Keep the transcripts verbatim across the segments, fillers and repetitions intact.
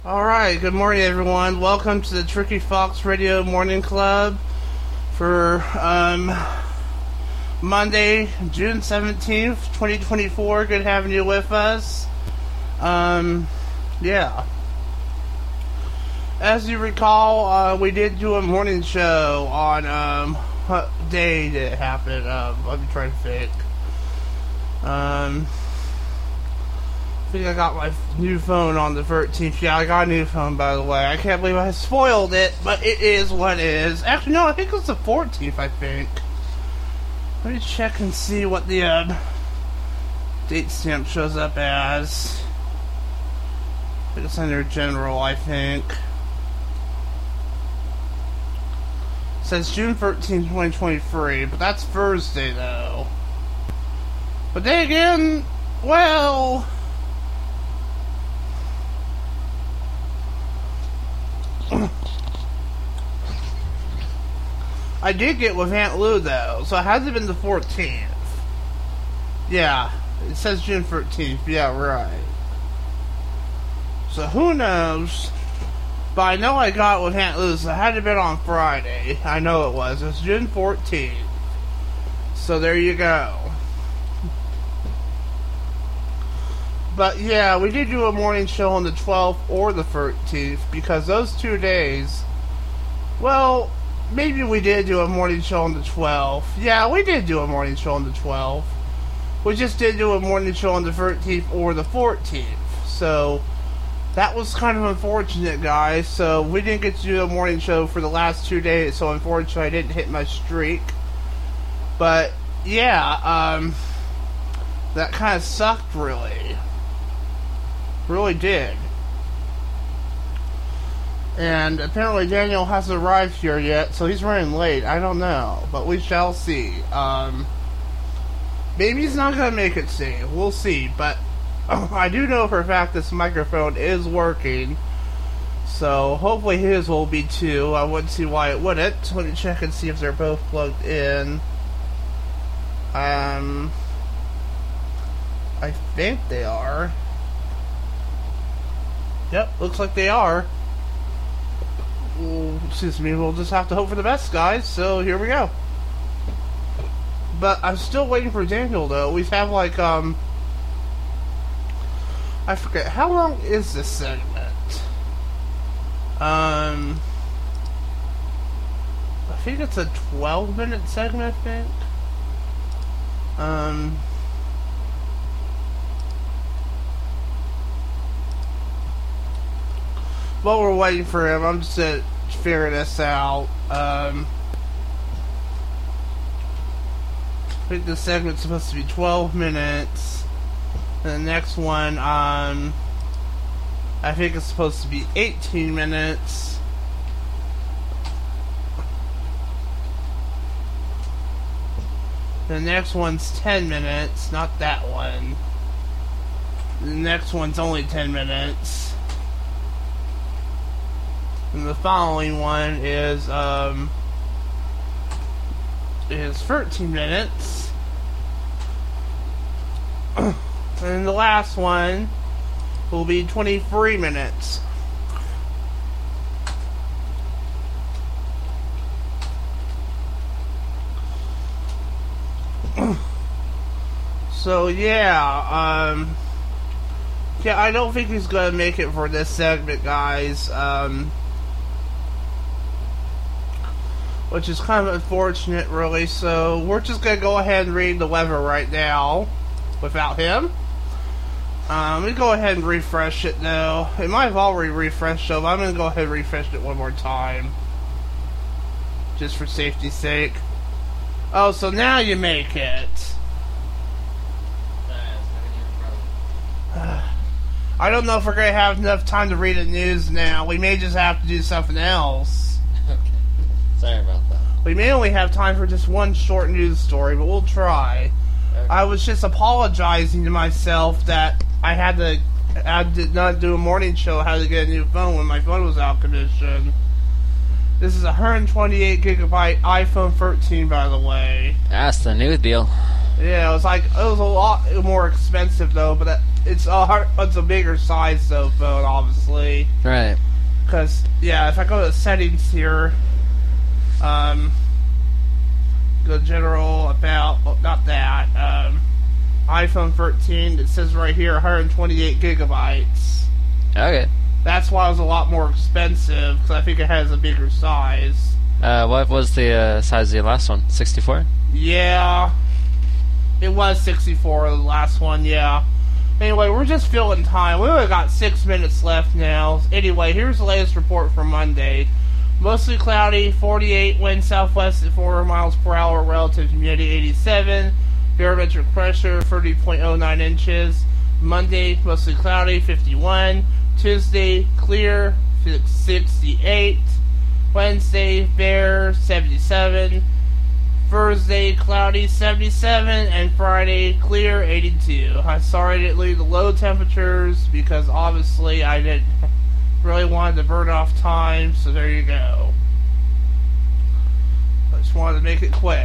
Alright, good morning everyone. Welcome to the Tricky Fox Radio Morning Club for um, Monday, June seventeenth, twenty twenty-four. Good having you with us. Um, yeah. As you recall, uh, we did do a morning show on, um, what day did it happen? Um, let me try to think. Um... I think I got my new phone on the thirteenth. Yeah, I got a new phone, by the way. I can't believe I spoiled it, but it is what it is. Actually, no, I think it was the fourteenth, I think. Let me check and see what the uh, date stamp shows up as. I think it's under general, I think. It says June thirteenth, twenty twenty-three, but that's Thursday, though. But then again, well... I did get with Aunt Lou, though, so it hasn't been the fourteenth. Yeah, it says June thirteenth. Yeah, right. So who knows? But I know I got with Aunt Lou, so it had to have been on Friday. I know it was. It was June fourteenth. So there you go. But yeah, we did do a morning show on the twelfth or the thirteenth, because those two days, well... Maybe we did do a morning show on the twelfth. Yeah, we did do a morning show on the twelfth. We just did do a morning show on the thirteenth or the fourteenth. So, that was kind of unfortunate, guys. So, we didn't get to do a morning show for the last two days. So, unfortunately, I didn't hit my streak. But, yeah, um... that kind of sucked, really. Really did. And apparently Daniel hasn't arrived here yet, so he's running late. I don't know, but we shall see. Um, maybe he's not going to make it today. We'll see. But uh, I do know for a fact this microphone is working. So hopefully his will be too. I wouldn't see why it wouldn't. Let me check and see if they're both plugged in. Um, I think they are. Yep, looks like they are. Excuse me, we'll just have to hope for the best, guys, so here we go. But I'm still waiting for Daniel, though. We have, like, um... I forget, how long is this segment? Um... I think it's a twelve minute segment, I think. Um... While we're waiting for him, I'm just gonna figure this out. Um, I think this segment's supposed to be twelve minutes. And the next one, um, I think it's supposed to be eighteen minutes. The next one's ten minutes, not that one. The next one's only ten minutes. And the following one is, um, is thirteen minutes. And the last one will be twenty-three minutes. So, yeah, um, yeah, I don't think he's gonna make it for this segment, guys. Um, Which is kind of unfortunate, really. So, we're just going to go ahead and read the weather right now. Without him. Um, let me go ahead and refresh it, though. It might have already refreshed, so I'm going to go ahead and refresh it one more time. Just for safety's sake. Oh, so now you make it. I don't know if we're going to have enough time to read the news now. We may just have to do something else. Sorry about that. We may only have time for just one short news story, but we'll try. Okay. I was just apologizing to myself that I had to, I did not do a morning show. I had to get a new phone when my phone was out of commission. This is a one hundred twenty-eight gigabyte iPhone thirteen, by the way. That's the new deal. Yeah, it was like, it was a lot more expensive, though, but it's a hard, it's a bigger size though phone, obviously. Right. Because yeah, if I go to settings here, um, go general about oh, not that um, iPhone thirteen. It says right here one hundred twenty-eight gigabytes. Okay. That's why it was a lot more expensive because I think it has a bigger size. Uh, what was the uh, size of your last one? sixty-four? Yeah, it was sixty-four. The last one, yeah. Anyway, we're just filling time. We only got six minutes left now. Anyway, here's the latest report for Monday. Mostly cloudy, forty-eight, wind southwest at four miles per hour, relative humidity eighty-seven, barometric pressure thirty point oh nine inches. Monday, mostly cloudy, fifty-one. Tuesday, clear, sixty-eight. Wednesday, fair, seventy-seven. Thursday, cloudy, seventy-seven, and Friday, clear, eighty-two. I'm sorry I didn't leave the low temperatures because obviously I didn't really want to burn off time, so there you go. I just wanted to make it quick.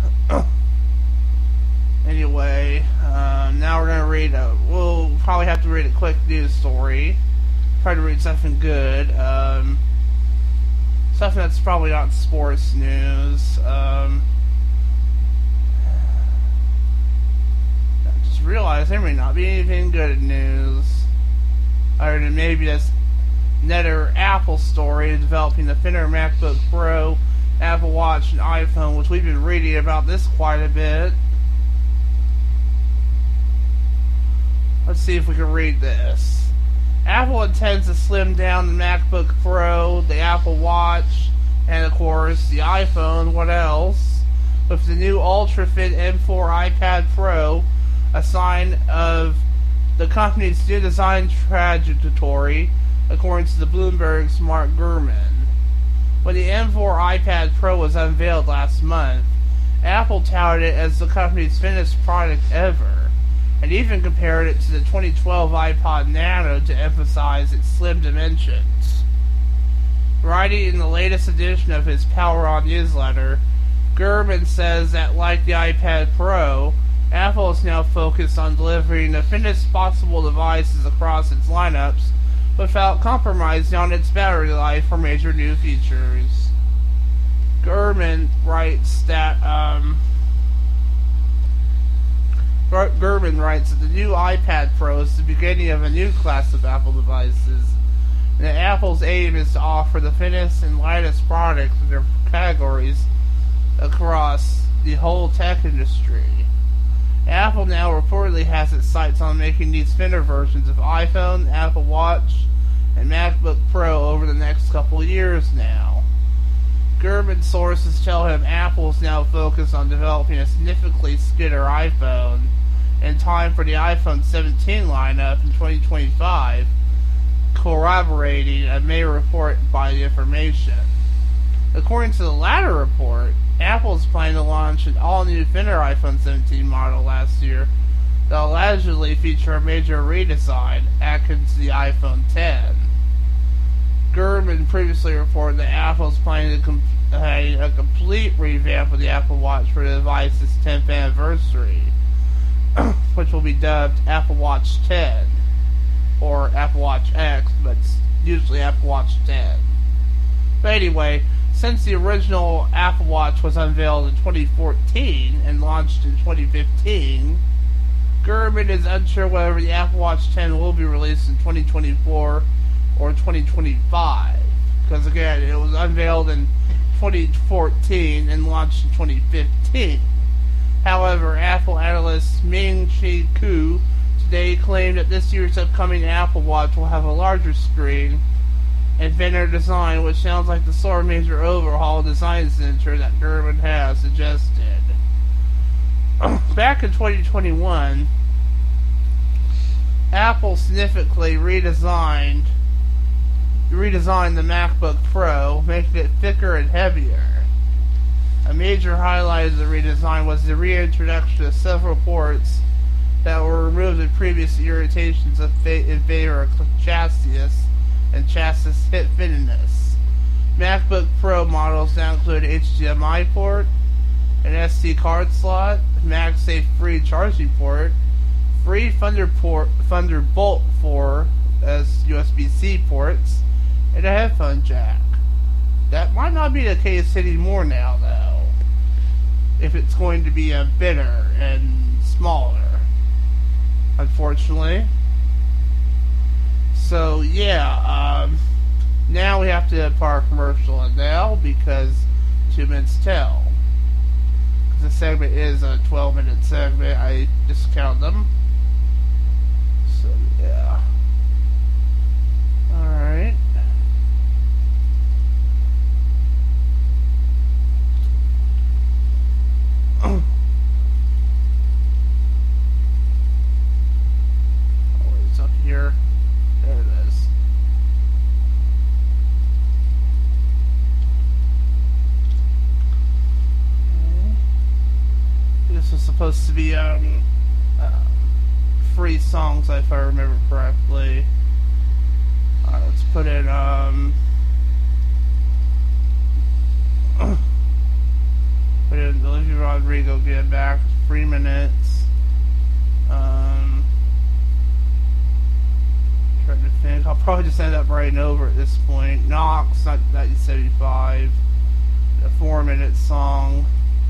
Anyway, um, now we're going to read a, we'll probably have to read a quick news story. Try to read something good. Um, something that's probably not sports news. Um, I just realized there may not be anything good in news. Other than maybe this Netter Apple story developing the thinner MacBook Pro, Apple Watch, and iPhone, which we've been reading about this quite a bit. Let's see if we can read this. Apple intends to slim down the MacBook Pro, the Apple Watch, and of course the iPhone. What else? With the new ultra-thin M four iPad Pro, a sign of the company's new design trajectory, according to the Bloomberg's Mark Gurman. When the M four iPad Pro was unveiled last month, Apple touted it as the company's thinnest product ever, and even compared it to the twenty twelve iPod Nano to emphasize its slim dimensions. Writing in the latest edition of his Power On newsletter, Gurman says that, like the iPad Pro, Apple is now focused on delivering the thinnest possible devices across its lineups without compromising on its battery life or major new features. Gurman writes that, um... Gurman writes that the new iPad Pro is the beginning of a new class of Apple devices, and that Apple's aim is to offer the thinnest and lightest products in their categories across the whole tech industry. Apple now reportedly has its sights on making these thinner versions of iPhone, Apple Watch, and MacBook Pro over the next couple years now. Gurman sources tell him Apple is now focused on developing a significantly skinner iPhone in time for the iPhone seventeen lineup in twenty twenty-five, corroborating a May report by The Information. According to the latter report, Apple is planning to launch an all-new thinner iPhone seventeen model last year that will allegedly feature a major redesign akin to the iPhone ten. Gurman previously reported that Apple is planning to com- a, a complete revamp of the Apple Watch for the device's tenth anniversary, which will be dubbed Apple Watch ten, or Apple Watch X, but it's usually Apple Watch ten. But anyway, since the original Apple Watch was unveiled in twenty fourteen and launched in twenty fifteen, Gurman is unsure whether the Apple Watch ten will be released in twenty twenty-four or twenty twenty-five, because again, it was unveiled in twenty fourteen and launched in twenty fifteen. However, Apple analyst Ming-Chi Kuo today claimed that this year's upcoming Apple Watch will have a larger screen and thinner design, which sounds like the sort of major overhaul design signature that Gurman has suggested. Back in twenty twenty-one, Apple significantly redesigned redesigned the MacBook Pro, making it thicker and heavier. A major highlight of the redesign was the reintroduction of several ports that were removed in previous iterations of fa- in favor of chassis and chassis hit thinness. MacBook Pro models now include an H D M I port, an S D card slot, MagSafe free charging port, three Thunderport, Thunderbolt four as U S B C ports, and a headphone jack. That might not be the case anymore now, though, if it's going to be a bigger and smaller, unfortunately. So, yeah, um, now we have to put our commercial in now because two minutes tell. The segment is a twelve minute segment. I discount them. So, yeah. Alright. Always up here. There it is. This was supposed to be um, uh, free songs, if I remember correctly. Alright, let's put in um, put in Olivia Rodrigo, Get Back, three minutes. Um, trying to think. I'll probably just end up writing over at this point. Knox, nineteen seventy-five, a four minute song.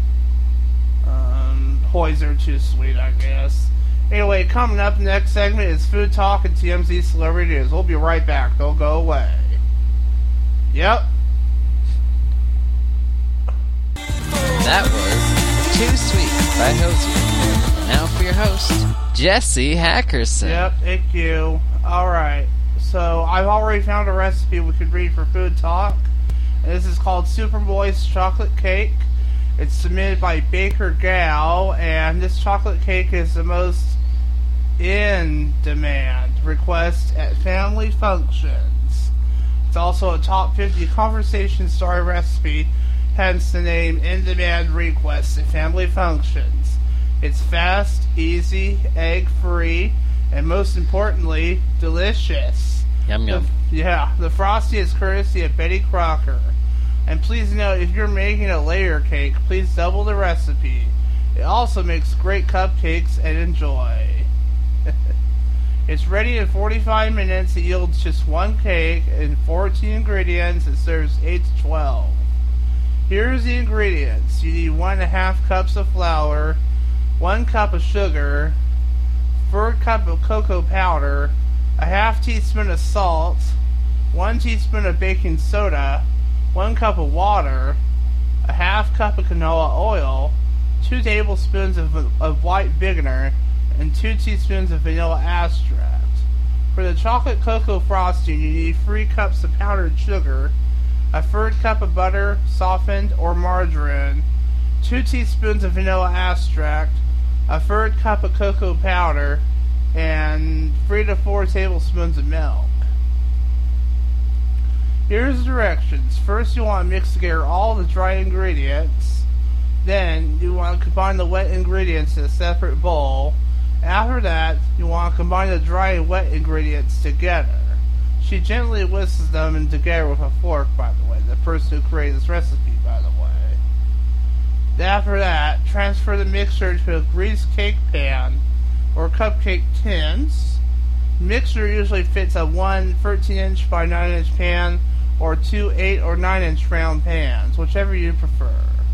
Um, Hoyser, Too Sweet, I guess. Anyway, coming up next segment is Food Talk and T M Z Celebrity News. We'll be right back. Don't go away. Yep. That was Too Sweet by Hozier. Now for your host, Jesse Hackerson. Yep, thank you. Alright, so I've already found a recipe we could read for Food Talk. And this is called Super Moist Chocolate Cake. It's submitted by Baker Gal, and this chocolate cake is the most in-demand request at family functions. It's also a top fifty conversation starter recipe, hence the name In-Demand Requests at Family Functions. It's fast, easy, egg-free, and most importantly, delicious. Yum yum. The, yeah, the frosting is courtesy of Betty Crocker. And please note, if you're making a layer cake, please double the recipe. It also makes great cupcakes, and enjoy. It's ready in forty-five minutes. It yields just one cake and fourteen ingredients. It serves eight to twelve. Here's the ingredients. You need one and a half cups of flour, one cup of sugar, third cup of cocoa powder, a half teaspoon of salt, one teaspoon of baking soda, one cup of water, a half cup of canola oil, two tablespoons of, of white vinegar, and two teaspoons of vanilla extract. For the chocolate cocoa frosting, you need three cups of powdered sugar, a third cup of butter, softened or margarine, two teaspoons of vanilla extract, a third cup of cocoa powder, and three to four tablespoons of milk. Here's the directions. First, you want to mix together all the dry ingredients. Then, you want to combine the wet ingredients in a separate bowl. After that, you want to combine the dry and wet ingredients together. She gently whisks them in together with a fork, by the way. The person who created this recipe, by the way. After that, transfer the mixture to a greased cake pan or cupcake tins. Mixture usually fits a one thirteen inch by nine inch pan or two eight or nine inch round pans, whichever you prefer.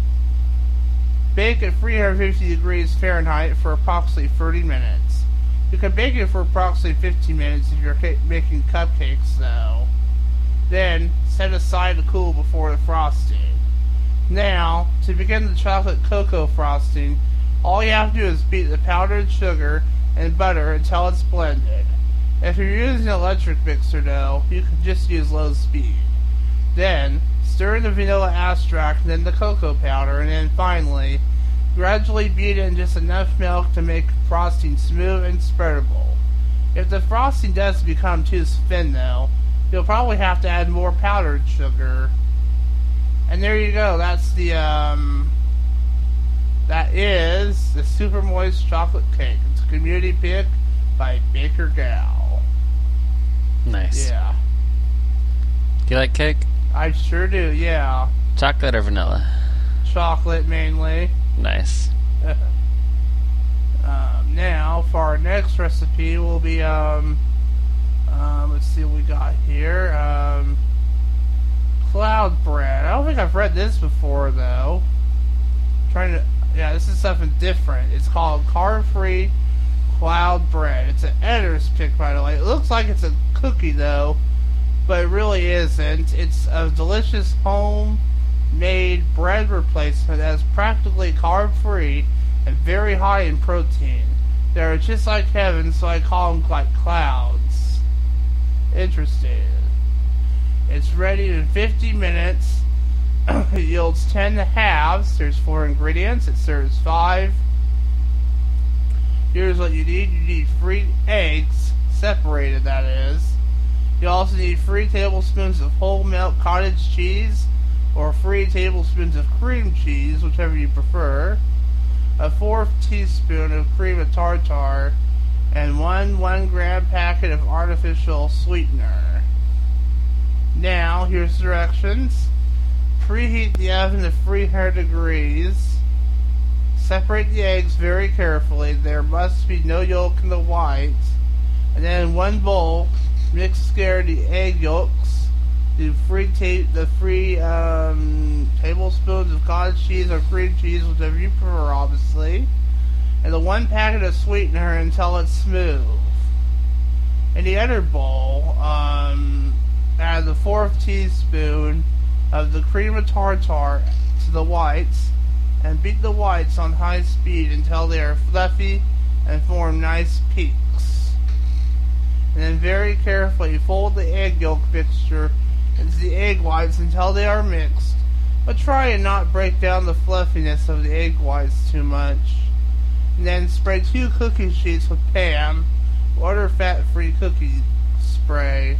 Bake at three hundred fifty degrees Fahrenheit for approximately thirty minutes. You can bake it for approximately fifteen minutes if you're ca- making cupcakes, though. Then, set aside to cool before the frosting. Now, to begin the chocolate cocoa frosting, all you have to do is beat the powdered sugar and butter until it's blended. If you're using an electric mixer, though, you can just use low speed. Then, stir in the vanilla extract and then the cocoa powder, and then finally, gradually beat in just enough milk to make frosting smooth and spreadable. If the frosting does become too thin, though, you'll probably have to add more powdered sugar. And there you go, that's the, um, that is the Super Moist Chocolate Cake. It's a community pick by Baker Gal. Nice. Yeah. Do you like cake? I sure do, yeah. Chocolate or vanilla? Chocolate, mainly. Nice. um, now, for our next recipe, will be, um, um, let's see what we got here. Um, cloud bread. I don't think I've read this before, though. I'm trying to, yeah, this is something different. It's called carb-free cloud bread. It's an editor's pick, by the way. It looks like it's a cookie, though, but it really isn't. It's a delicious home-made bread replacement that is practically carb-free and very high in protein. They're just like heaven, so I call them like clouds. Interesting. It's ready in fifty minutes. It yields ten halves. There's four ingredients. It serves five. Here's what you need. You need three eggs, separated that is. You also need three tablespoons of whole milk cottage cheese, or three tablespoons of cream cheese, whichever you prefer. A fourth teaspoon of cream of tartar, and one one gram packet of artificial sweetener. Now, here's directions. Preheat the oven to three hundred degrees. Separate the eggs very carefully. There must be no yolk in the whites. And then in one bowl, mix together the egg yolks, the three ta- the three um, tablespoons of cottage cheese or cream cheese, whichever you prefer, obviously, and the one packet of sweetener until it's smooth. In the other bowl, um, add the fourth teaspoon of the cream of tartar to the whites, and beat the whites on high speed until they are fluffy and form nice peaks. And then very carefully fold the egg yolk mixture into the egg whites until they are mixed, but try and not break down the fluffiness of the egg whites too much. And then spread two cookie sheets with Pam, or other fat-free cookie spray.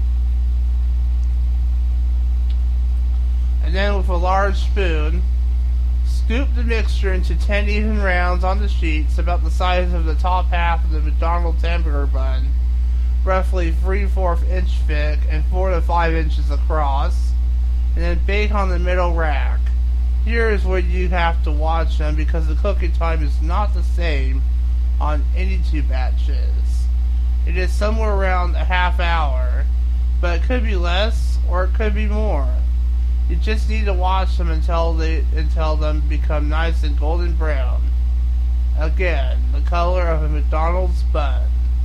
And then with a large spoon, scoop the mixture into ten even rounds on the sheets about the size of the top half of the McDonald's hamburger bun, roughly three fourths inch thick and four to five inches across, and then bake on the middle rack. Here is where you have to watch them because the cooking time is not the same on any two batches. It is somewhere around a half hour, but it could be less or it could be more. You just need to watch them until they until them become nice and golden brown. Again, the color of a McDonald's bun.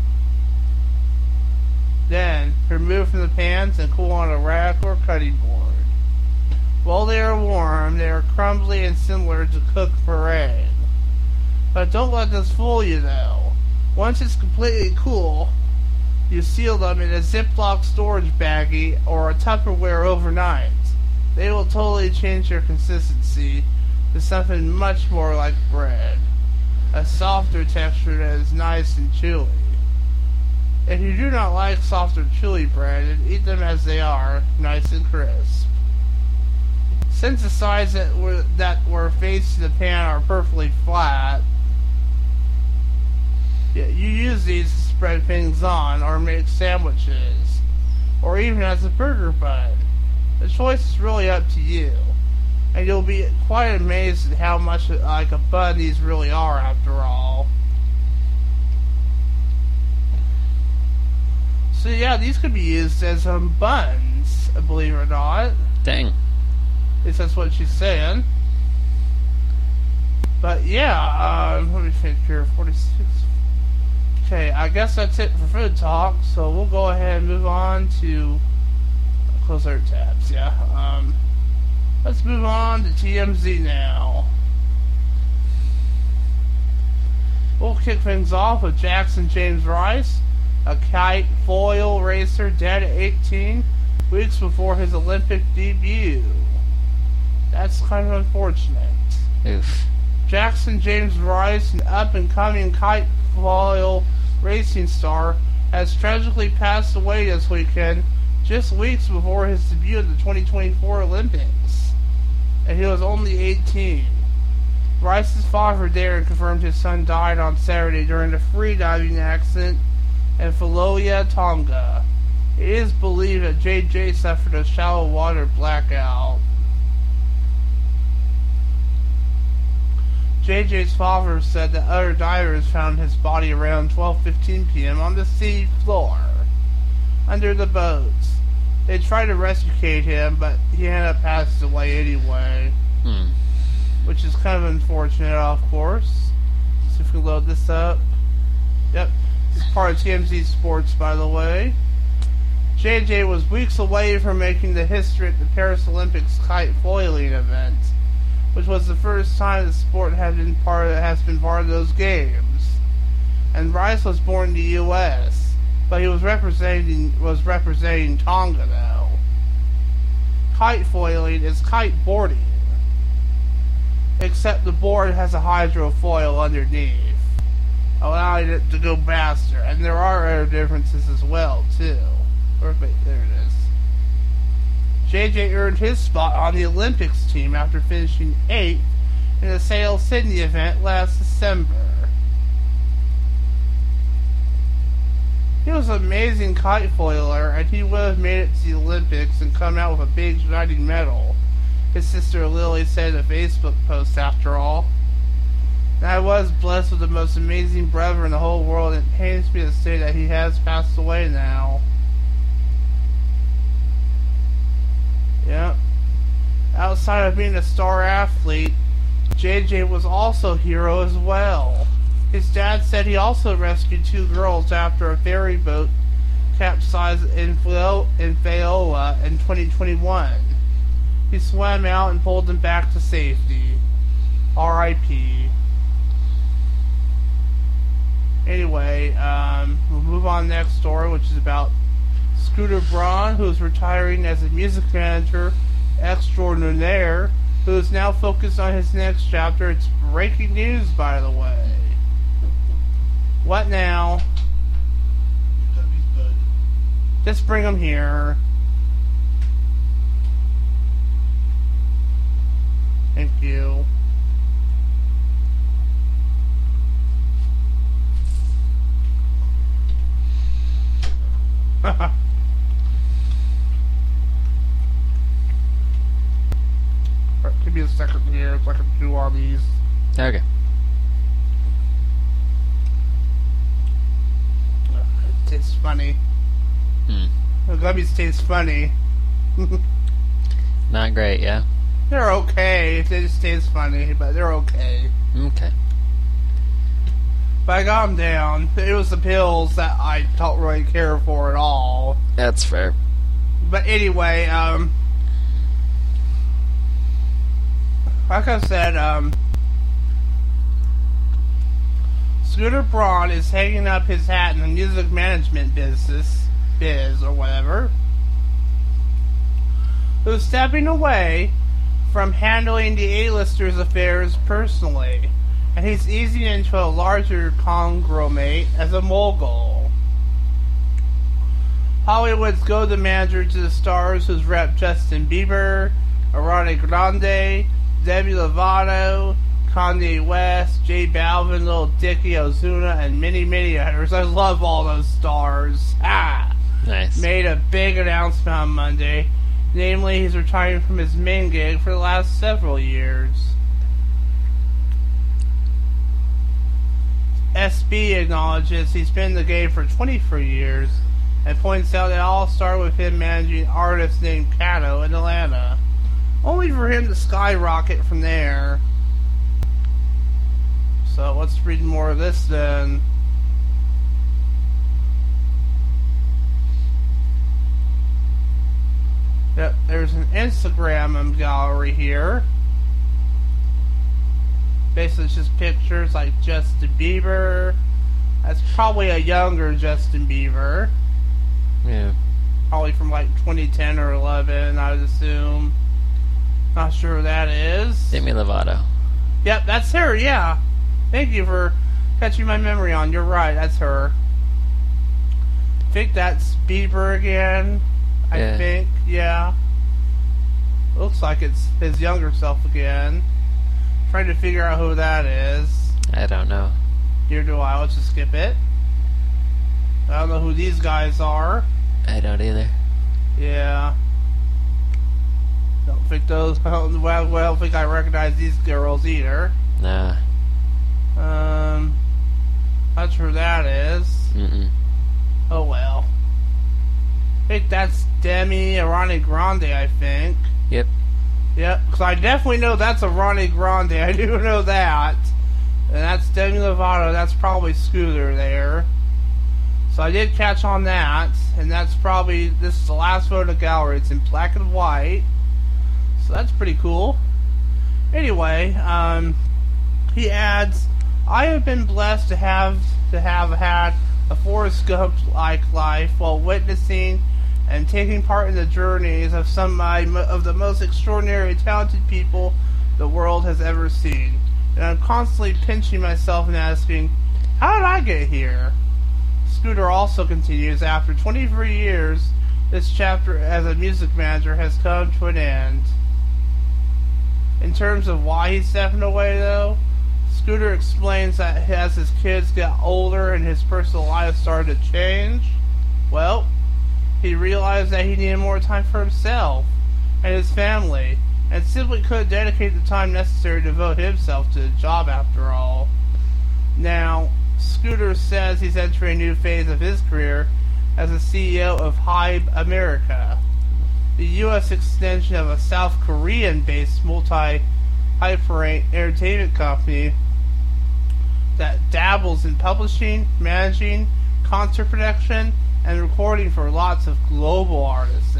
Then, remove from the pans and cool on a rack or cutting board. While they are warm, they are crumbly and similar to cooked meringue. But don't let this fool you though. Once it's completely cool, you seal them in a Ziploc storage baggie or a Tupperware overnight. They will totally change their consistency to something much more like bread. A softer texture that is nice and chewy. If you do not like softer chewy bread, then eat them as they are, nice and crisp. Since the sides that were, that were facing the pan are perfectly flat, you use these to spread things on or make sandwiches, or even as a burger bun. The choice is really up to you, and you'll be quite amazed at how much like a bun these really are after all. So yeah, these could be used as um, buns, believe it or not. Dang. At least that's what she's saying. But yeah, um, let me think here, forty-six. Okay, I guess that's it for food talk, so we'll go ahead and move on to close our tabs, yeah. Um, let's move on to T M Z now. We'll kick things off with Jackson James Rice, a kite foil racer dead at eighteen weeks before his Olympic debut. That's kind of unfortunate. Oof. Jackson James Rice, an up-and-coming kite foil racing star, has tragically passed away this weekend, just weeks before his debut at the twenty twenty-four Olympics. And he was only eighteen. Rice's father, Darren, confirmed his son died on Saturday during a free diving accident in Faloia, Tonga. It is believed that J J suffered a shallow water blackout. J J's father said that other divers found his body around twelve fifteen p.m. on the sea floor, under the boats. They tried to rescue him, but he ended up passing away anyway. Hmm. Which is kind of unfortunate, of course. So if we load this up. Yep. This is part of T M Z Sports, by the way. J J was weeks away from making the history at the Paris Olympics kite foiling event, which was the first time the sport had been part of, has been part of those games. And Rice was born in the U S, but he was representing was representing Tonga though. Kite foiling is kite boarding, except the board has a hydrofoil underneath, allowing it to go faster. And there are other differences as well too. Or, wait, there it is. J J earned his spot on the Olympics team after finishing eighth in the Sail Sydney event last December. He was an amazing kite foiler, and he would have made it to the Olympics and come out with a big shining medal, his sister Lily said in a Facebook post after all. And I was blessed with the most amazing brother in the whole world, and it pains me to say that he has passed away now. Yep. Outside of being a star athlete, J J was also a hero as well. His dad said he also rescued two girls after a ferry boat capsized in Faiola in twenty twenty-one. He swam out and pulled them back to safety. R I P Anyway, um, we'll move on to the next story, which is about Scooter Braun, who is retiring as a music manager extraordinaire, who is now focused on his next chapter. It's breaking news, by the way. What now? Just bring him here. Thank you. Give me a second here so I can do all these. Okay. It tastes funny. Hmm. The gummies taste funny. Not great, yeah? They're okay. They just taste funny, but they're okay. Okay. But I got them down. It was the pills that I don't really care for at all. That's fair. But anyway, um... like I said, um... Scooter Braun is hanging up his hat in the music management business, biz, or whatever, who's stepping away from handling the A-listers' affairs personally, and he's easing into a larger conglomerate as a mogul. Hollywood's go-to manager to the stars who's rep Justin Bieber, Ariana Grande, Demi Lovato, Kanye West, J Balvin, Lil Dicky, Ozuna, and many, many others. I love all those stars. Ah! Nice. Made a big announcement on Monday. Namely, he's retiring from his main gig for the last several years. S B acknowledges he's been in the game for twenty-three years and points out it all started with him managing an artist named Kato in Atlanta, only for him to skyrocket from there. So let's read more of this then. Yep, there's an Instagram gallery here. Basically, it's just pictures like Justin Bieber. That's probably a younger Justin Bieber. Yeah. Probably from like twenty ten or eleven, I would assume. Not sure who that is. Demi Lovato. Yep, that's her, yeah. Thank you for catching my memory on. You're right, that's her. I think that's Bieber again. I Yeah. think, yeah. Looks like it's his younger self again. Trying to figure out who that is. I don't know. Here do I. Let's just skip it. I don't know who these guys are. I don't either. Yeah. Don't think those. I don't, well, well, I don't think I recognize these girls either. Nah. Um, that's who that is. Mm-mm. Oh well. I think that's Demi Ariana Grande, I think. Yep. Yep, because I definitely know that's Ariana Grande. I do know that. And that's Demi Lovato. That's probably Scooter there. So I did catch on that. And that's probably, this is the last photo in the gallery. It's in black and white. So that's pretty cool. Anyway, um, he adds, I have been blessed to have to have had a Forrest Gump-like life while witnessing and taking part in the journeys of some of, my, of the most extraordinary and talented people the world has ever seen. And I'm constantly pinching myself and asking, how did I get here? Scooter also continues, after twenty-three years, this chapter as a music manager has come to an end. In terms of why he's stepping away, though, Scooter explains that as his kids got older and his personal life started to change, well, he realized that he needed more time for himself and his family, and simply couldn't dedicate the time necessary to devote himself to the job after all. Now, Scooter says he's entering a new phase of his career as the C E O of Hybe America, the U S extension of a South Korean-based multi-hyperate entertainment company that dabbles in publishing, managing, concert production, and recording for lots of global artists.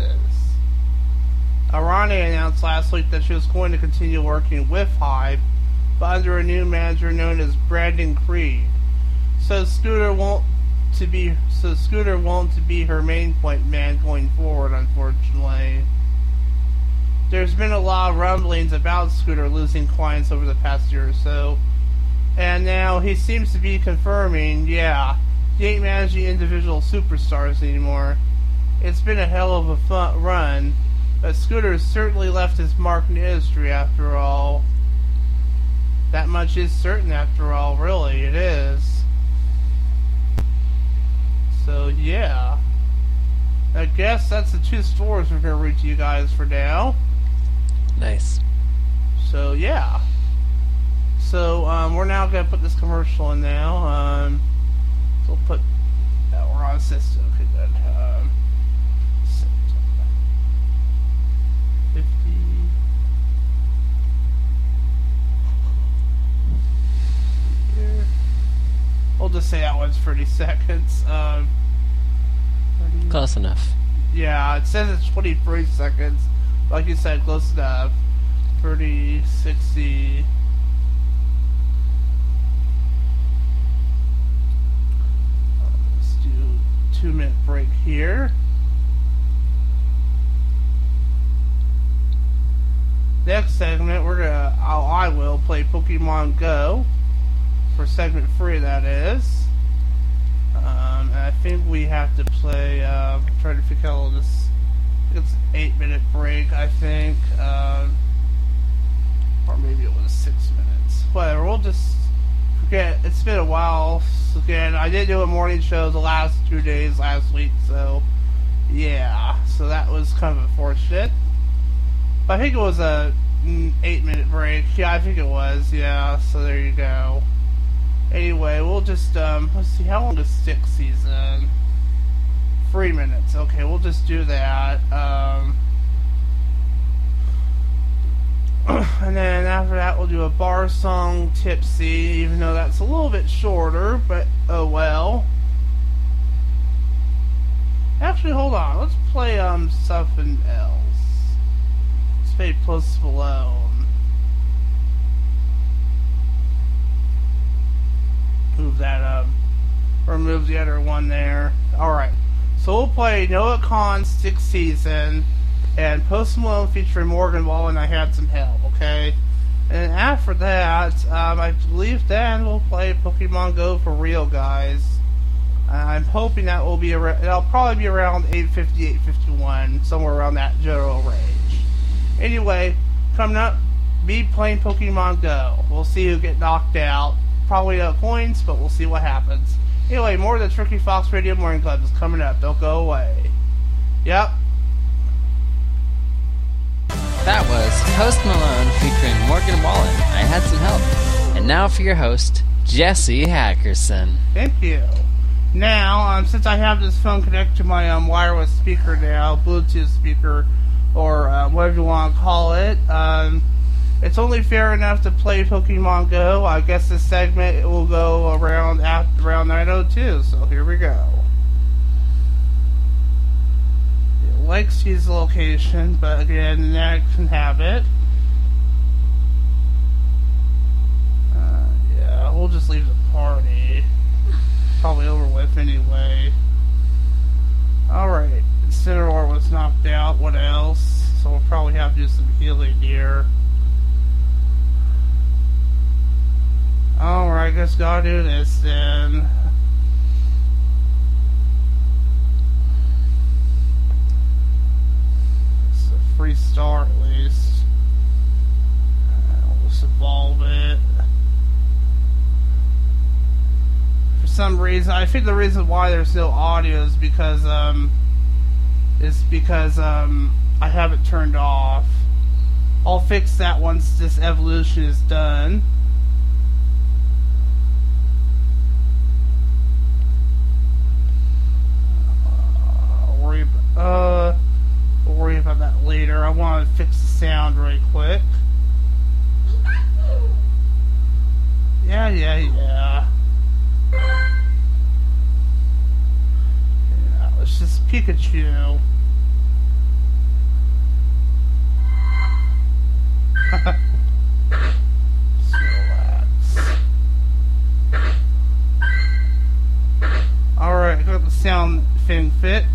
Ariana announced last week that she was going to continue working with Hybe, but under a new manager known as Brandon Creed. So Scooter won't to be so Scooter won't to be her main point man going forward, unfortunately. There's been a lot of rumblings about Scooter losing clients over the past year or so, and now he seems to be confirming, yeah, he ain't managing individual superstars anymore. It's been a hell of a fun run, but Scooter has certainly left his mark in the industry after all. That much is certain after all, really, it is. So, yeah. I guess that's the two stories we're going to read to you guys for now. Nice. So, yeah. So, um, we're now going to put this commercial in now. Um, so we'll put... Uh, we're on system. Okay, good. Um, fifty... Here. We'll just say that one's thirty seconds. Um... thirty Close enough. Yeah, it says it's twenty-three seconds. Like you said, close enough. thirty, sixty. Uh, let's do a two minute break here. Next segment, we're gonna, oh, I will play Pokemon Go. For segment three, that is. Um, and I think we have to play, uh, I'm trying to figure out all this, it's an eight minute break, I think, um, or maybe it was six minutes, whatever, we'll just forget, it's been a while, so again, I did do a morning show the last two days last week, so, yeah, so that was kind of unfortunate, but I think it was a mm, eight minute break, yeah, I think it was, yeah, so there you go. Anyway, we'll just, um, let's see, how long is sixth season? Three minutes. Okay, we'll just do that. Um, and then after that, we'll do a bar song, Tipsy, even though that's a little bit shorter, but oh well. Actually, hold on. Let's play, um, something else. Let's play Post Malone. Move that up. Remove the other one there. Alright. So we'll play Noah Khan's sixth season and Post Malone featuring Morgan Wallen, I Had Some Help, okay? And after that, um, I believe then we'll play Pokemon Go for real, guys. Uh, I'm hoping that will be around, it'll probably be around eight fifty, eight fifty-one, somewhere around that general range. Anyway, coming up, me playing Pokemon Go. We'll see who get knocked out. Probably no coins, but we'll see what happens. Anyway, more of the Tricky Fox Radio Morning Club is coming up. Don't go away. Yep. That was Post Malone featuring Morgan Wallen, I Had Some Help. And now for your host, Jesse Hackerson. Thank you. Now, um, since I have this phone connected to my um, wireless speaker now, Bluetooth speaker, or uh, whatever you want to call it, um, it's only fair enough to play Pokemon Go. I guess this segment will go around after around nine oh two, so here we go. It likes to use the location, but again, the net can have it. Uh, yeah, we'll just leave the party. Probably over with anyway. Alright, Incineroar was knocked out. What else? So we'll probably have to do some healing here. Alright, I guess gotta do this then. It's a free star at least. We'll just evolve it. For some reason, I think the reason why there's no audio is because, um, is because, um, I have it turned off. I'll fix that once this evolution is done. Uh, worry about, uh, we'll worry about that later. I want to fix the sound really quick. Yeah, yeah, yeah. Yeah, it's just Pikachu. Just relax. Alright, I got the sound thing fixed.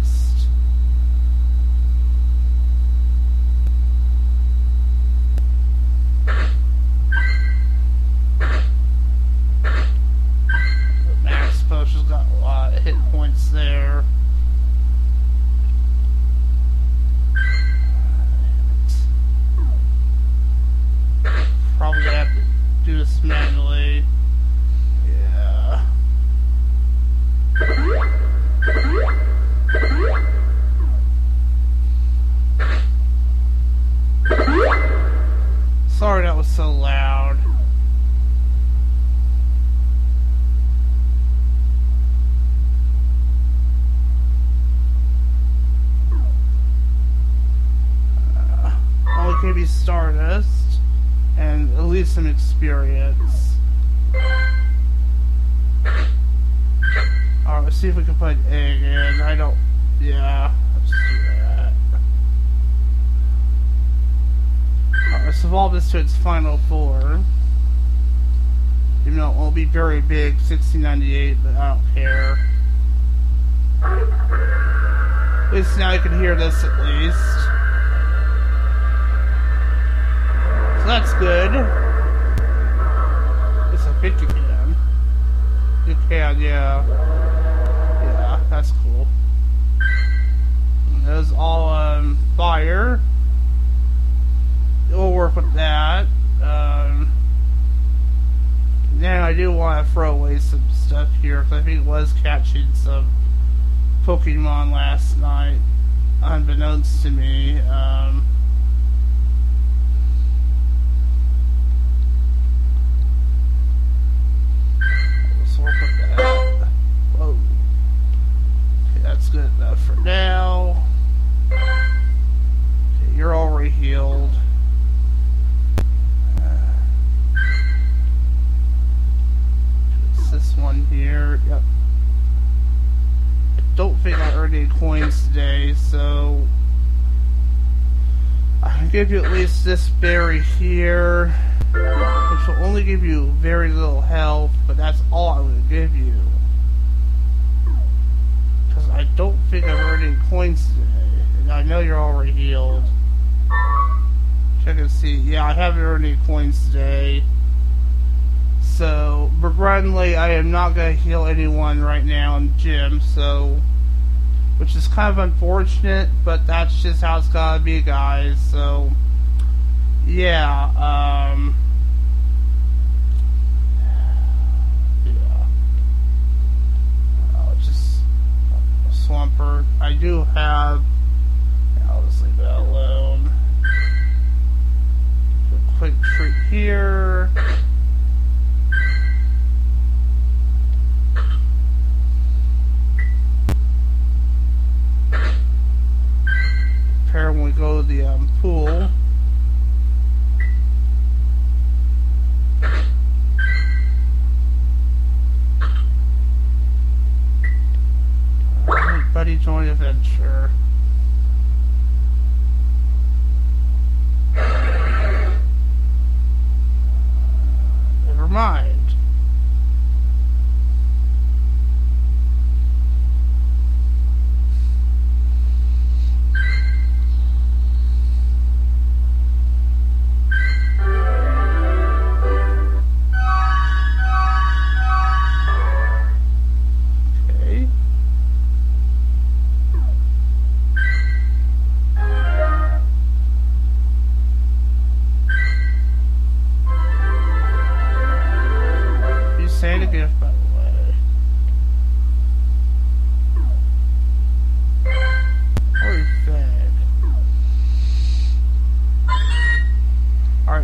Max Potion's got a lot of hit points there. Probably have to do this manually. Yeah. Sorry that was so loud. Uh, only gave you Stardust. And at least some experience. Alright, let's see if we can put egg in. I don't... Yeah, let's do that. Alright, let's evolve this to its final form. Even though it won't be very big, sixteen ninety-eight, but I don't care. At least now I can hear this at least. So that's good. Yes, I think you can. You can, yeah. Yeah, that's cool. Those all um, fire. We'll work with that. Um, now I do want to throw away some stuff here because I think it was catching some Pokemon last night, unbeknownst to me. Um, Work with that. Whoa. Okay, that's good enough for now. Okay, you're already healed. Uh, it's this one here. Yep. I don't think I earned any coins today, so I can give you at least this berry here, which will only give you very little health, but that's all I would give you. Because I don't think I've earned any coins today. And I know you're already healed. Check and see. Yeah, I haven't earned any coins today. So, begrudgingly, I am not going to heal anyone right now in the gym, so... Which is kind of unfortunate, but that's just how it's gotta be, guys, so... Yeah, um... yeah. Oh, just... Swampert. I do have... I'll just leave that alone. A quick treat here.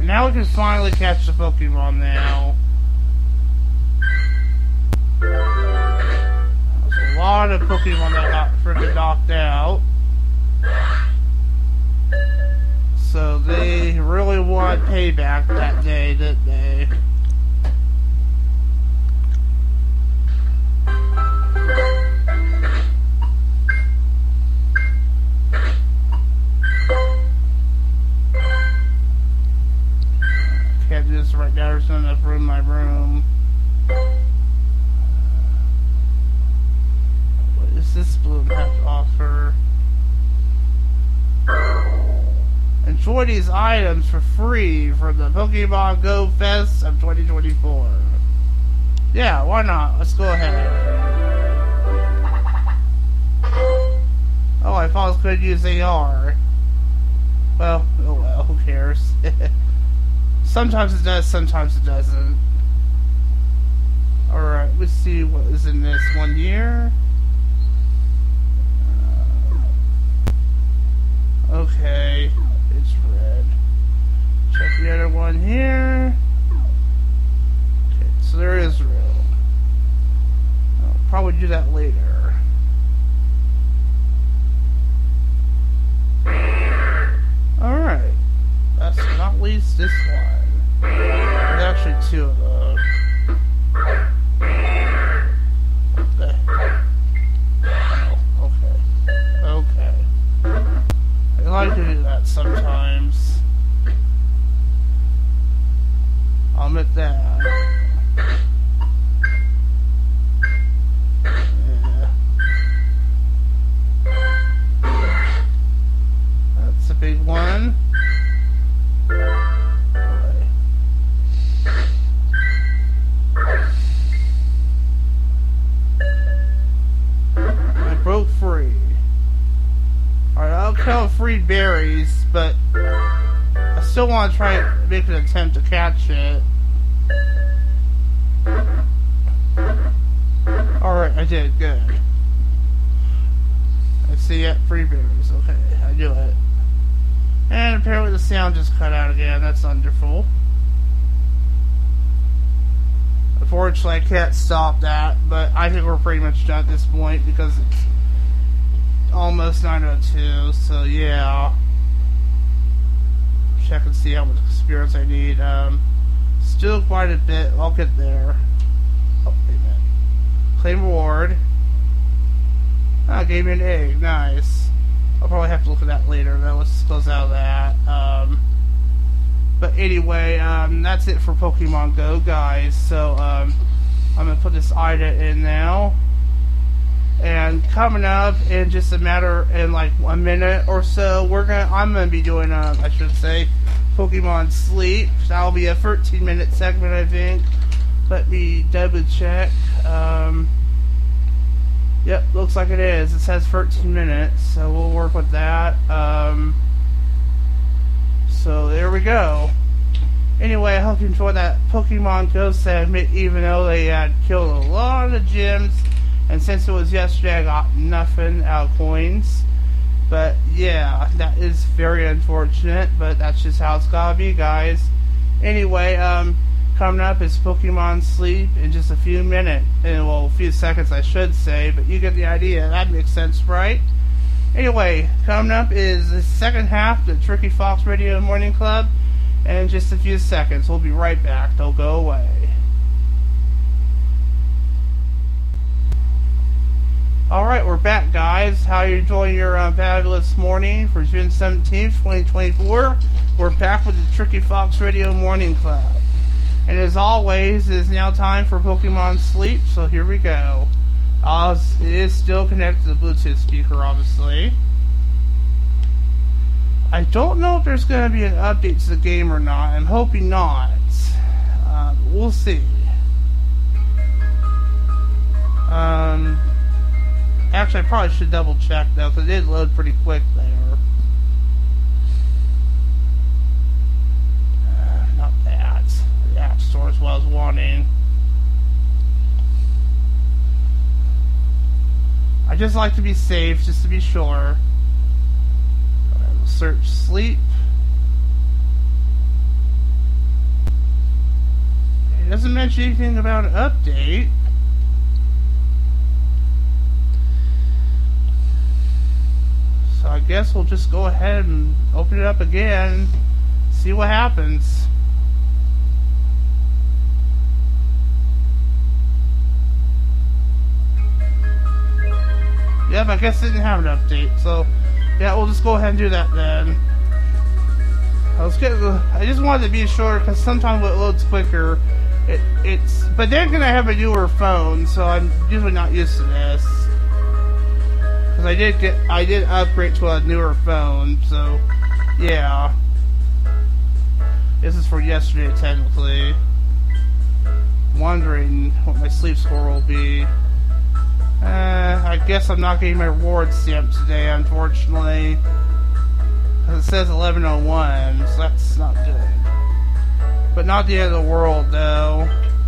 now we can finally catch the Pokemon now. There's a lot of Pokemon that got freaking knocked out. So they really want payback that day, didn't they? Can't do this right now, there's not enough room in my room. What does this balloon have to offer? Enjoy these items for free from the Pokemon Go Fest of twenty twenty-four. Yeah, why not? Let's go ahead. Oh, I thought I was going to use A R. Well, oh well, who cares? Sometimes it does, sometimes it doesn't. Alright, let's see what is in this one here. Uh, okay, it's red. Check the other one here. Okay, so there is red. I'll probably do that later. Alright. Last but not least, this one. There's actually two of those. What the heck? Oh, okay. Okay. I like to do that sometimes. I'll admit that. Yeah. That's a big one. I broke free. Alright, I'll count free berries, but I still want to try and make an attempt to catch it. Alright, I did. Good. I see it. Free berries. Okay, I do it. And apparently the sound just cut out again. That's wonderful. Unfortunately, I can't stop that, but I think we're pretty much done at this point because it's almost nine oh two, so yeah. Check and see how much experience I need. Um, still quite a bit. I'll get there. Oh, wait a minute. Claim reward. Ah, gave me an egg. Nice. I'll probably have to look at that later, though. Let's close out of that. Um, but anyway, um, that's it for Pokemon Go, guys. So, um, I'm going to put this item in now. And coming up in just a matter, in like a minute or so, we're gonna, I'm going to be doing, uh, I should say, Pokemon Sleep. That'll be a thirteen minute segment, I think. Let me double check. Um... Yep, looks like it is. It says thirteen minutes, so we'll work with that. Um, so there we go. Anyway, I hope you enjoyed that Pokemon Go segment, even though they had killed a lot of gyms. And since it was yesterday, I got nothing out of coins. But yeah, that is very unfortunate, but that's just how it's gotta be, guys. Anyway, um... coming up is Pokemon Sleep in just a few minutes, and well, a few seconds I should say, but you get the idea. That makes sense, right? Anyway, coming up is the second half of the Tricky Fox Radio Morning Club, and in just a few seconds. We'll be right back. Don't go away. Alright, we're back, guys. How are you enjoying your uh, fabulous morning for June seventeenth, twenty twenty-four? We're back with the Tricky Fox Radio Morning Club. And as always, it is now time for Pokemon Sleep, so here we go. Uh, it is still connected to the Bluetooth speaker, obviously. I don't know if there's going to be an update to the game or not. I'm hoping not. Uh, we'll see. Um, actually, I probably should double check, though, because it did load pretty quick there. App Store as well as wanting. I just like to be safe, just to be sure. Right, we'll search sleep. mention anything about an update. So I guess we'll just go ahead and open it up again, see what happens. Yep, I guess it didn't have an update, so yeah, we'll just go ahead and do that then. I was getting, I just wanted to be sure because sometimes it loads quicker. It, it's, but they're gonna have a newer phone, so I'm usually not used to this. Because I did get, I did upgrade to a newer phone, so yeah. This is for yesterday, technically. Wondering what my sleep score will be. Uh, I guess I'm not getting my reward stamp today, unfortunately. Because it says eleven oh one, so that's not good. But not the end of the world, though.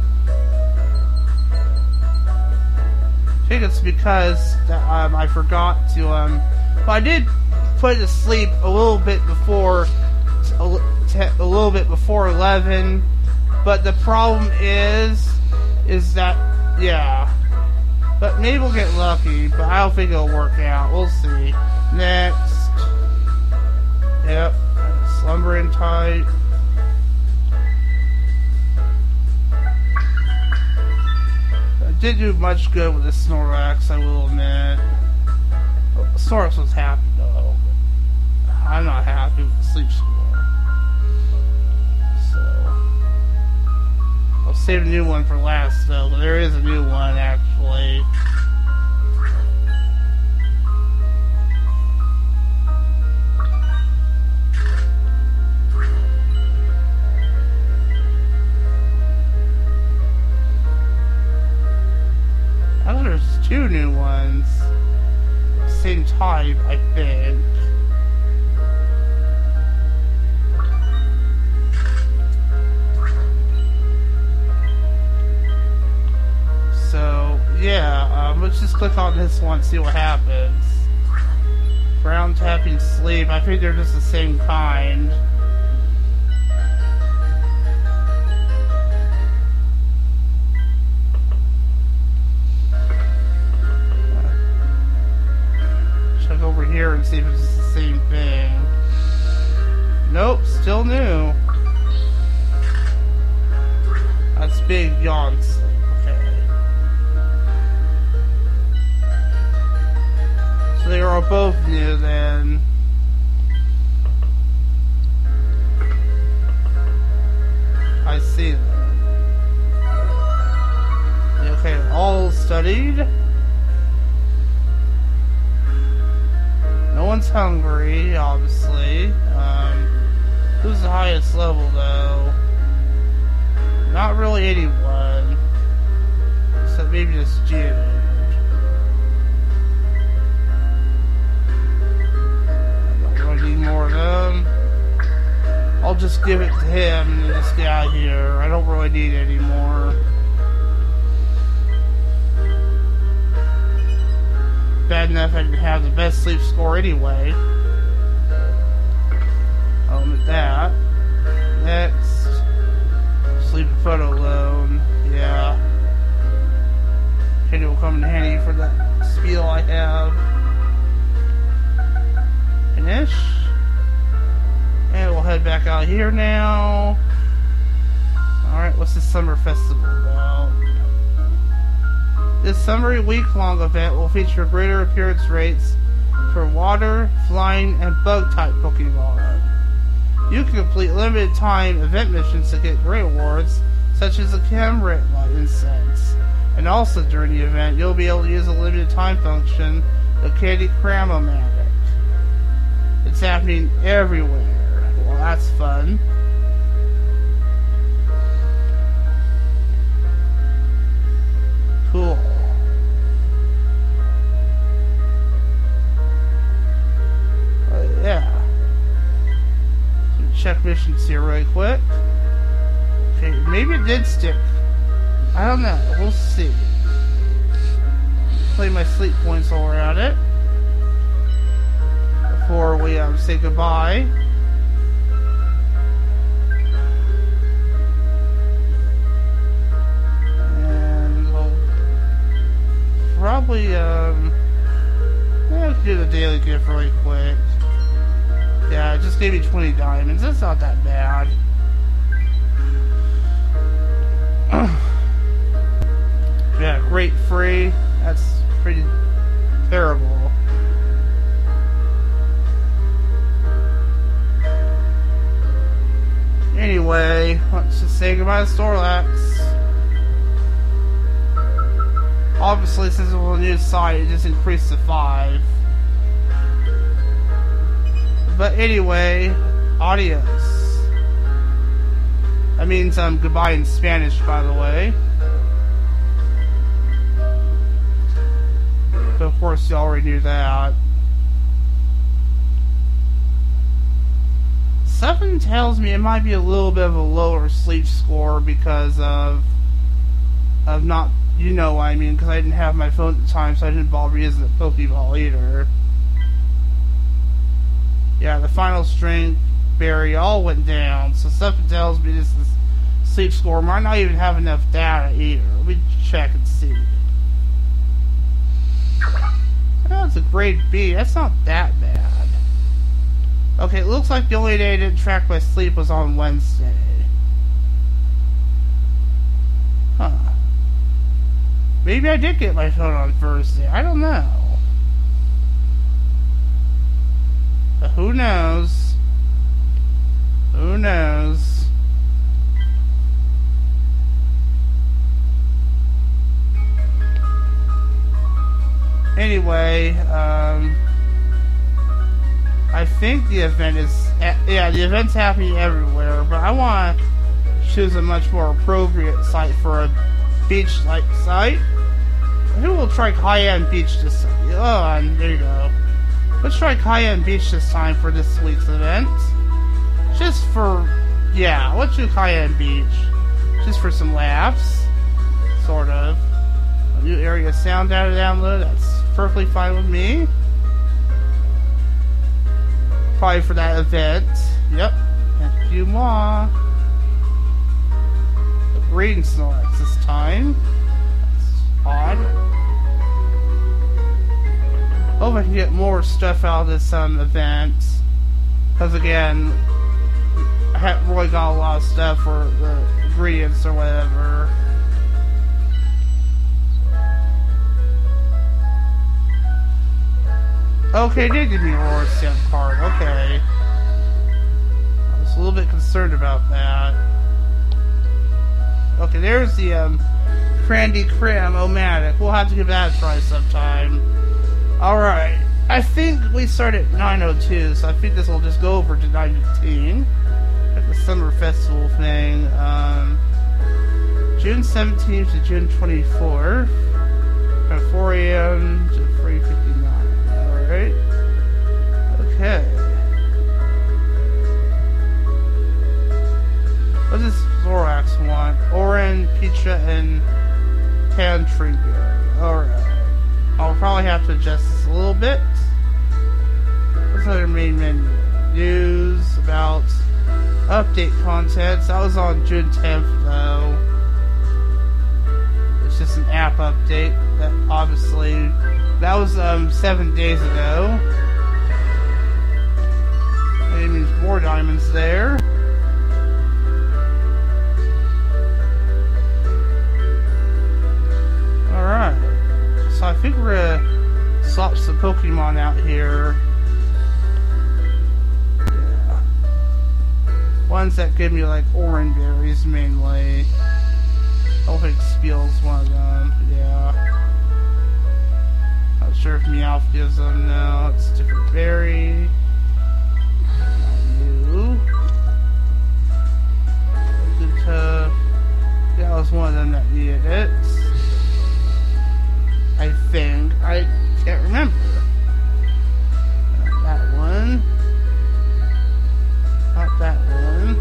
I think it's because that, um, I forgot to, um... Well, I did put it to sleep a little bit before... A, a little bit before eleven. But the problem is... Is that... Yeah. But maybe we'll get lucky, but I don't think it'll work out. We'll see. Next. Yep. Slumbering tight. I didn't do much good with the Snorlax, I will admit. Snorlax was happy though. But I'm not happy with the sleep score. So. I'll save a new one for last though, but there is a new one actually. I know there's two new ones. Same type, I think. So, yeah, um, let's just click on this one, see what happens. Brown tapping sleep. I think they're just the same kind. Check over here and see if it's the same thing. Nope, still new. That's big yawn sleep. So they are both new then. I see that. Okay, all studied. No one's hungry, obviously. Um, who's the highest level though? Not really anyone. Except maybe this Geodude. Need more of them. I'll just give it to him and then just get out of here. I don't really need it anymore. Bad enough I can have the best sleep score anyway. I'll admit that. Next. Sleep and photo loan. Yeah. It will come in handy for that spiel I have. Finish. And we'll head back out here now. Alright, what's this summer festival about? This summer week-long event will feature greater appearance rates for water, flying, and bug-type Pokemon. You can complete limited-time event missions to get great awards, such as the Cameron incense. And also during the event, you'll be able to use a limited-time function, the Candy Cramomatic. It's happening everywhere. Well, that's fun. Cool. Uh, yeah. Check missions here really quick. Okay, maybe it did stick. I don't know. We'll see. Play my sleep points while we're at it. Before we um, say goodbye. do the daily gift really quick. Yeah, it just gave me twenty diamonds. That's not that bad. Yeah, great free. That's pretty terrible. Anyway, let's just say goodbye to Snorlax. Obviously, since it was a new site, it just increased to five. But anyway, adios. That means um, goodbye in Spanish, by the way. But of course, you already knew that. Something tells me it might be a little bit of a lower sleep score because of of not, you know what I mean, because I didn't have my phone at the time, so I didn't bother using the Pokeball either. Yeah, the final strength berry all went down, so something tells me this is sleep score might not even have enough data either. Let me check and see. That's a grade B. That's not that bad. Okay, it looks like the only day I didn't track my sleep was on Wednesday. Huh. Maybe I did get my phone on Thursday. I don't know. But who knows? Who knows? Anyway, um... I think the event is... Yeah, the event's happening everywhere, but I want to choose a much more appropriate site for a beach-like site. Maybe we'll try Cayenne Beach this time. Oh, and there you go. Let's try Cayenne Beach this time for this week's event. Just for... Yeah, let's do Cayenne Beach. Just for some laughs. Sort of. A new area sound data download. That's perfectly fine with me. Probably for that event. Yep. And a few more. The breeding Snorlax this time. That's odd. Hope I can get more stuff out of this um, event. Because again, I haven't really got a lot of stuff for the ingredients or whatever. Okay, they did give me a Aurora Stamp card. Okay. I was a little bit concerned about that. Okay, there's the um, Crandy Cram Omatic. We'll have to give that a try sometime. Alright. I think we start at nine oh two, so I think this will just go over to nine fifteen. At the Summer Festival thing. Um, June seventeenth to June twenty-fourth. From four A M to three fifty-nine. Alright. Okay. What does Zorax want? Oran, Pecha, and Pantry Berry. Alright. I'll probably have to adjust this a little bit. What's our main menu? News, about, update contents. That was on June tenth, though. It's just an app update that obviously... That was um, seven days ago. That means more diamonds there. Alright. So I think we're gonna swap some Pokemon out here. Yeah. Ones that give me like orange berries mainly. I don't think Spiel's one of them. Yeah. Not sure if Meowth gives them. No, it's a different berry. New. Tough. That was one of them that needed it. I think. I can't remember. Not that one. Not that one.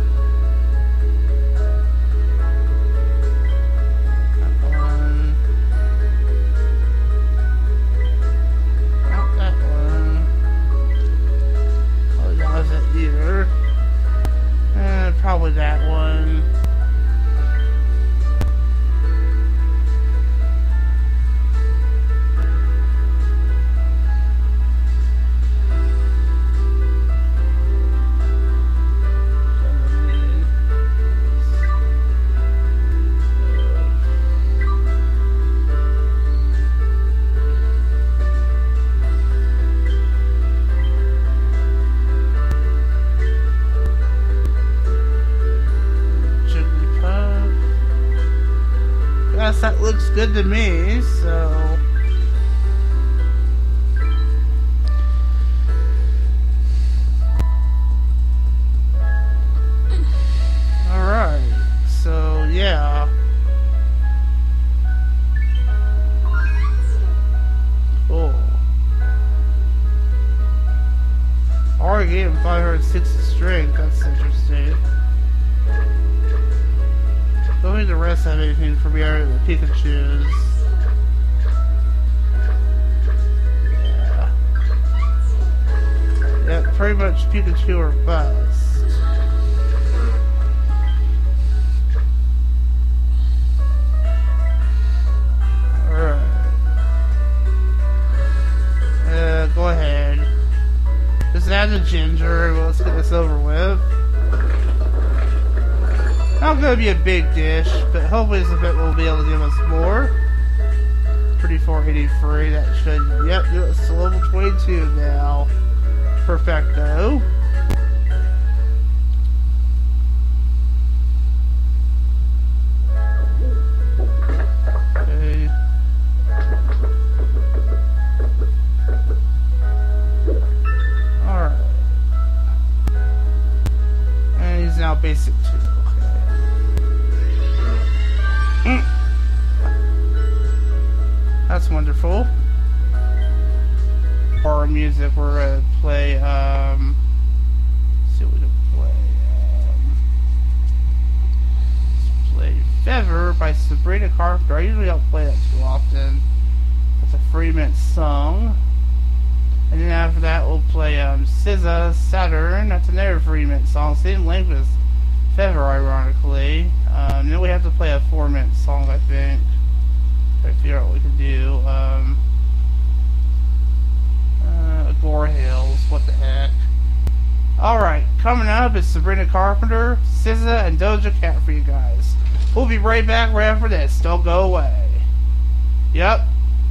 That one. Not that one. Oh, that wasn't either. Uh, probably that one. that looks good to me, so... Alright, so yeah. Cool. Already gave him five hundred sixty strength, that's interesting. Don't think the rest have anything for me other than the Pikachus. Yeah. Yeah, pretty much Pikachu or bust. Alright. Uh, go ahead. Just add the ginger and let's get this over with. Not gonna be a big dish, but hopefully this event will be able to give us more. thirty-four eighty-three, that should, yep, do it to level twenty-two now. Perfecto. Okay. Alright. And he's now basic two. Mm. That's wonderful. Horror music, we're gonna play, um... let's see what we can play. Um, let's play Feather by Sabrina Carpenter. I usually don't play that too often. It's a three minute song. And then after that we'll play, um, S Z A Saturn. That's another three minute song. Same length as Feather, ironically. Um, then we have to play a four minute song, I think. Try to figure out what we can do. Um, uh, Agora Hills, what the heck. Alright, coming up is Sabrina Carpenter, S Z A, and Doja Cat for you guys. We'll be right back right after this. Don't go away. Yep.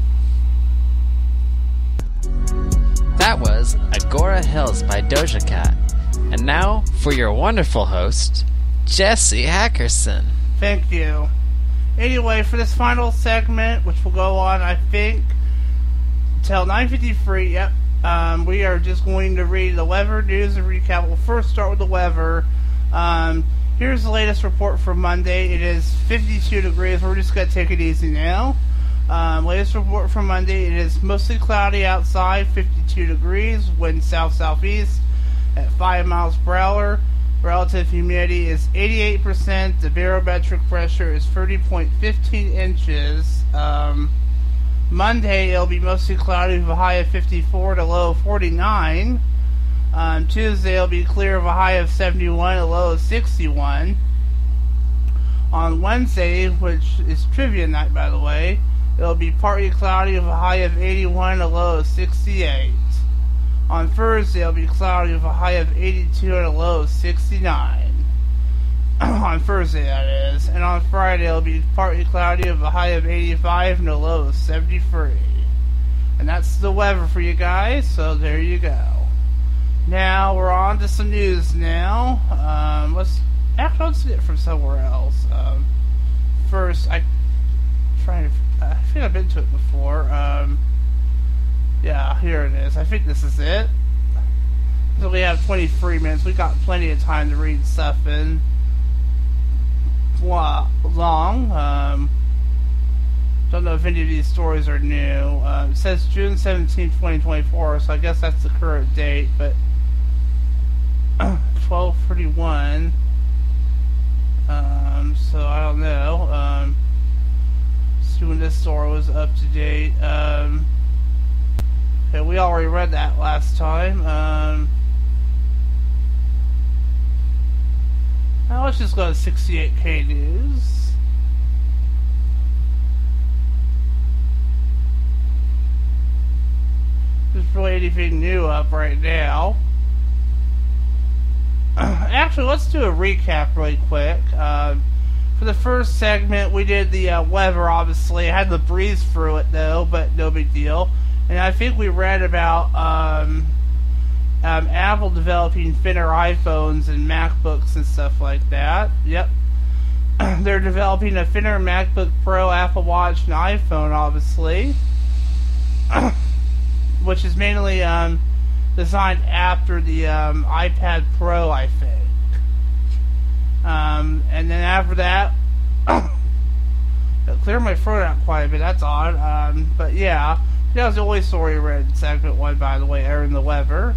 That was Agora Hills by Doja Cat. And now, for your wonderful host, Jesse Hackerson. Thank you. Anyway, for this final segment, which will go on, I think, until nine fifty-three, yep, um, we are just going to read the weather, news, and recap. We'll first start with the weather. Um, here's the latest report for Monday. It is fifty-two degrees. We're just going to take it easy now. Um, latest report for Monday. It is mostly cloudy outside, fifty-two degrees, wind south-southeast at five miles per hour. Relative humidity is eighty-eight percent. The barometric pressure is thirty point one five inches. Um, Monday, it'll be mostly cloudy with a high of fifty-four to low of forty-nine. Um, Tuesday, it'll be clear with a high of seventy-one, a low of sixty-one. On Wednesday, which is trivia night, by the way, it'll be partly cloudy with a high of eighty-one, a low of sixty-eight. On Thursday, it'll be cloudy with a high of eighty-two and a low of sixty-nine. On Thursday, that is. And on Friday, it'll be partly cloudy with a high of eighty-five and a low of seventy-three. And that's the weather for you guys, so there you go. Now, we're on to some news now. Um, let's, actually, let's get it from somewhere else. Um, first, I, trying to, I think I've been to it before. Um... Yeah, here it is. I think this is it. So we have twenty-three minutes. We got plenty of time to read stuff in. Long. Um, don't know if any of these stories are new. Um, it says June seventeenth, twenty twenty-four, so I guess that's the current date, but twelve thirty-one. Um, so I don't know. Um, assuming this story was up to date. Um, Okay, we already read that last time. Um, now let's just go to sixty-eight K News. There's really anything new up right now. Actually, let's do a recap really quick. Uh, for the first segment, we did the uh, weather, obviously. I had to breeze through it, though, but no big deal. And I think we read about um, um, Apple developing thinner iPhones and MacBooks and stuff like that. Yep. they're developing a thinner MacBook Pro, Apple Watch, and iPhone, obviously, which is mainly um, designed after the um, iPad Pro, I think. Um, and then after that, it cleared my throat out quite a bit. That's odd. Um, but yeah, that was the only story I read in segment one, by the way, Aaron the Weather.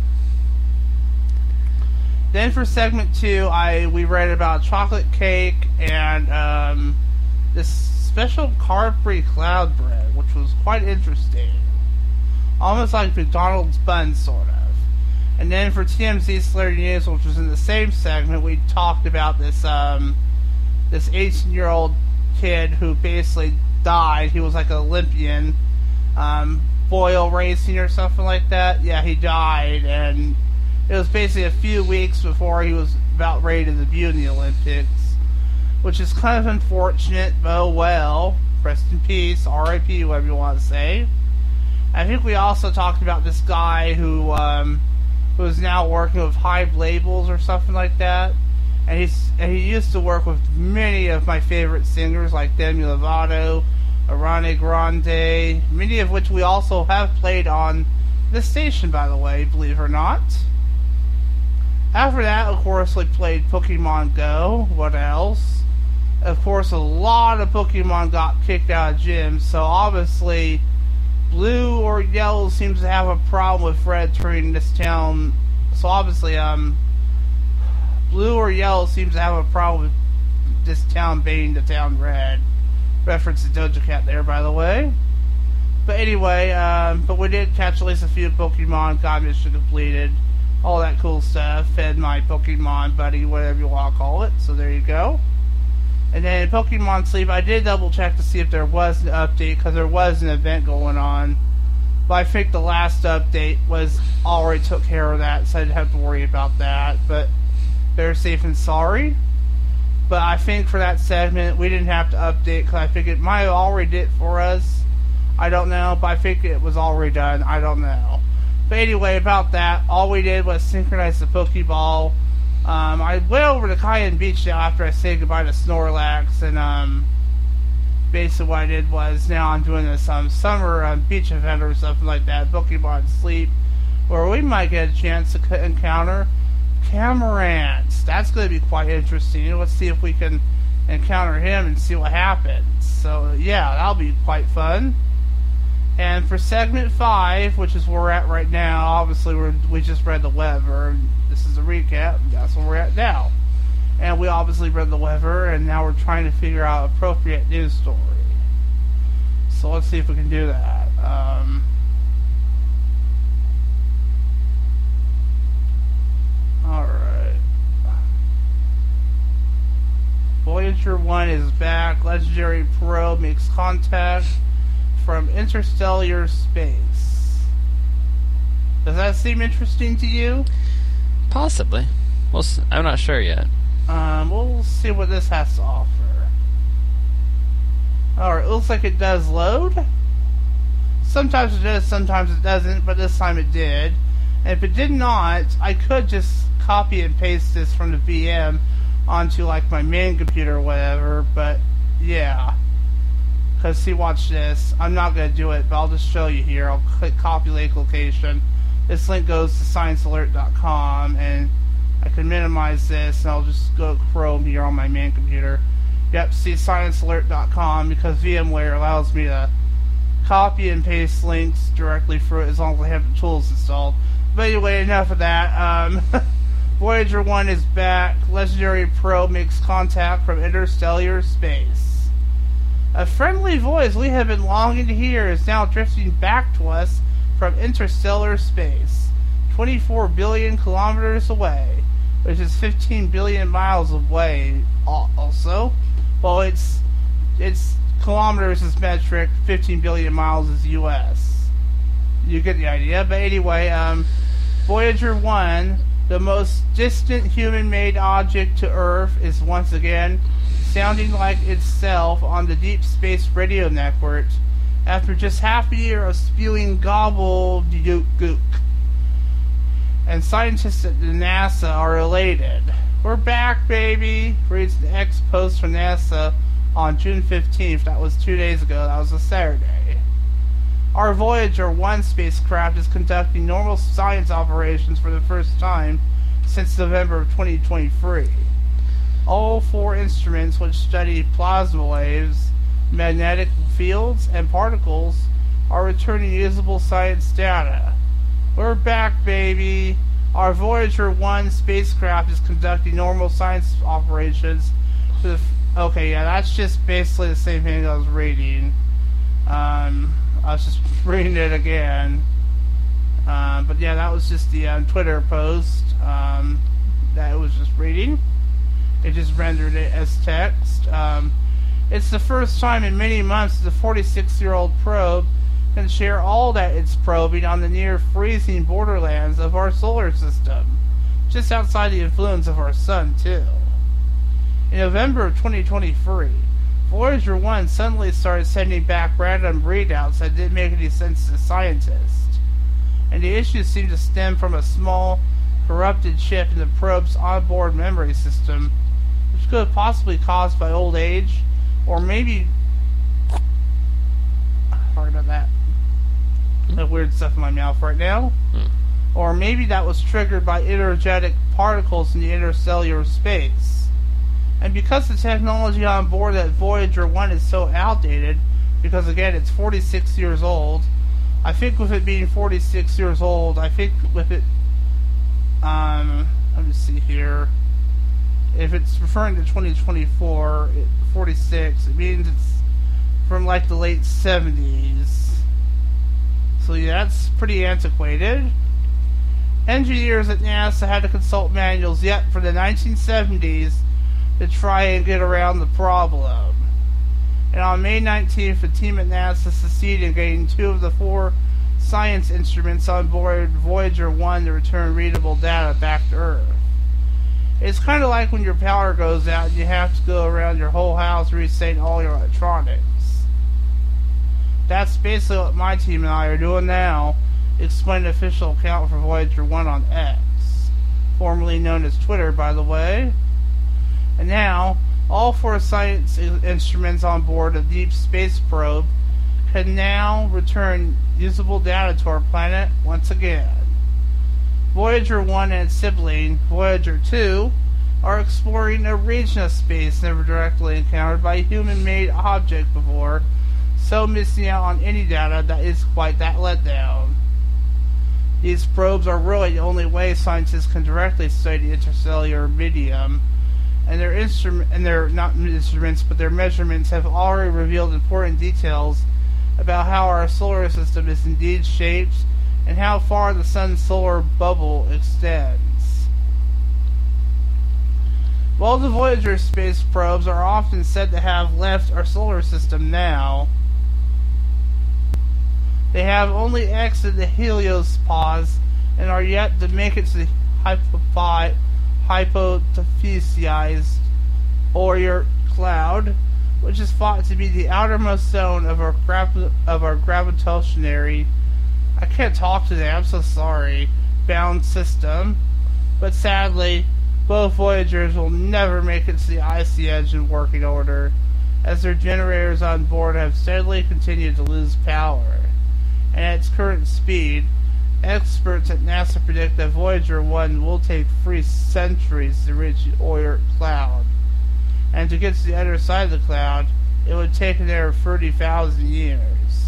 Then for segment two, I we read about chocolate cake and um, this special carb-free cloud bread, which was quite interesting. Almost like McDonald's bun, sort of. And then for T M Z Celebrity News, which was in the same segment, we talked about this um, this eighteen-year-old kid who basically died. He was like an Olympian, um, foil racing or something like that. Yeah, he died, and it was basically a few weeks before he was about ready to debut in the Olympics, which is kind of unfortunate, but oh well. Rest in peace, R I P, whatever you want to say. I think we also talked about this guy who um, who is now working with Hive Labels or something like that, and he's and he used to work with many of my favorite singers like Demi Lovato, Ariana Grande, many of which we also have played on this station, by the way, believe it or not. After that, of course, we played Pokemon Go. What else? Of course, a lot of Pokemon got kicked out of gyms, so obviously Blue or Yellow seems to have a problem with Red turning this town. So obviously, um, Blue or Yellow seems to have a problem with this town being the town Red. Reference to Doja Cat there, by the way. But anyway, um, but we did catch at least a few Pokemon, got mission completed, all that cool stuff, fed my Pokemon buddy, whatever you want to call it, so there you go. And then in Pokemon Sleep, I did double check to see if there was an update, because there was an event going on, but I think the last update was already took care of that, so I didn't have to worry about that, but better safe than sorry. But I think for that segment, we didn't have to update, because I think it might have already did it for us. I don't know, but I think it was already done. I don't know. But anyway, about that, all we did was synchronize the Pokeball. Um, I went over to Cayenne Beach now after I said goodbye to Snorlax, and um, basically what I did was now I'm doing this um, summer um, beach event or something like that, Pokemon Sleep, where we might get a chance to encounter Camarant. That's going to be quite interesting. Let's see if we can encounter him and see what happens. So yeah, that'll be quite fun. And for segment five, which is where we're at right now, obviously we're, we just read the weather. This is a recap. That's where we're at now. And we obviously read the weather, and now we're trying to figure out appropriate news story. So let's see if we can do that. Um, Alright. Voyager one is back. Legendary probe makes contact from interstellar space. Does that seem interesting to you? Possibly. Well, I'm not sure yet. Um, we'll see what this has to offer. Alright, it looks like it does load. Sometimes it does, sometimes it doesn't, but this time it did. And if it did not, I could just copy and paste this from the V M onto like my main computer or whatever, but yeah. Because, see, watch this. I'm not going to do it, but I'll just show you here. I'll click copy link location. This link goes to science alert dot com, and I can minimize this, and I'll just go to Chrome here on my main computer. Yep, see science alert dot com, because VMware allows me to copy and paste links directly through it as long as I have the tools installed. But anyway, enough of that. Um, Voyager one is back. Legendary probe makes contact from interstellar space. A friendly voice we have been longing to hear is now drifting back to us from interstellar space, twenty-four billion kilometers away, which is fifteen billion miles away. Also, well, it's it's kilometers is metric, fifteen billion miles is U S. You get the idea. But anyway, um, Voyager one, the most distant human-made object to Earth, is once again sounding like itself on the Deep Space Radio Network after just half a year of spewing gobbledygook. And scientists at the NASA are elated. We're back, baby! Reads an X post from NASA on June fifteenth. That was two days ago. That was a Saturday. Our Voyager one spacecraft is conducting normal science operations for the first time since November of twenty twenty-three. All four instruments, which study plasma waves, magnetic fields, and particles, are returning usable science data. We're back, baby! Our Voyager one spacecraft is conducting normal science operations for the... F- okay, yeah, that's just basically the same thing I was reading. Um, I was just reading it again. Uh, but yeah, that was just the um, Twitter post um, that I was just reading. It just rendered it as text. Um, it's the first time in many months the forty-six-year-old probe can share all that it's probing on the near-freezing borderlands of our solar system, just outside the influence of our sun, too. In November of twenty twenty-three, Voyager one suddenly started sending back random readouts that didn't make any sense to scientists, and the issues seemed to stem from a small, corrupted chip in the probe's onboard memory system, which could have possibly caused by old age, or maybe... Sorry about that. That weird stuff in my mouth right now. Hmm. Or maybe that was triggered by energetic particles in the interstellar space. And because the technology on board that Voyager one is so outdated, because again it's forty-six years old, I think with it being forty-six years old, I think with it, um, let me see here, if it's referring to twenty twenty-four, it, forty-six, it means it's from like the late seventies. So yeah, that's pretty antiquated. Engineers at NASA had to consult manuals yet for the nineteen seventies to try and get around the problem. And on May nineteenth, the team at NASA succeeded in getting two of the four science instruments on board Voyager one to return readable data back to Earth. It's kind of like when your power goes out and you have to go around your whole house resetting all your electronics. That's basically what my team and I are doing now, explained an official account for Voyager one on X, formerly known as Twitter, by the way. And now, all four science instruments on board a deep space probe can now return usable data to our planet once again. Voyager one and its sibling, Voyager two, are exploring a region of space never directly encountered by a human-made object before, so missing out on any data that is quite that letdown. These probes are really the only way scientists can directly study the interstellar medium, and their instrument and their not instruments but their measurements have already revealed important details about how our solar system is indeed shaped and how far the sun's solar bubble extends. While the Voyager space probes are often said to have left our solar system now, they have only exited the heliopause and are yet to make it to the hypophi- hypothesized Oort cloud, which is thought to be the outermost zone of our grav- of our gravitationary, I can't talk today, I'm so sorry, bound system. But sadly, both Voyagers will never make it to the icy edge in working order, as their generators on board have steadily continued to lose power. And at its current speed, experts at NASA predict that Voyager one will take three centuries to reach the Oort cloud. And to get to the other side of the cloud, it would take another thirty thousand years.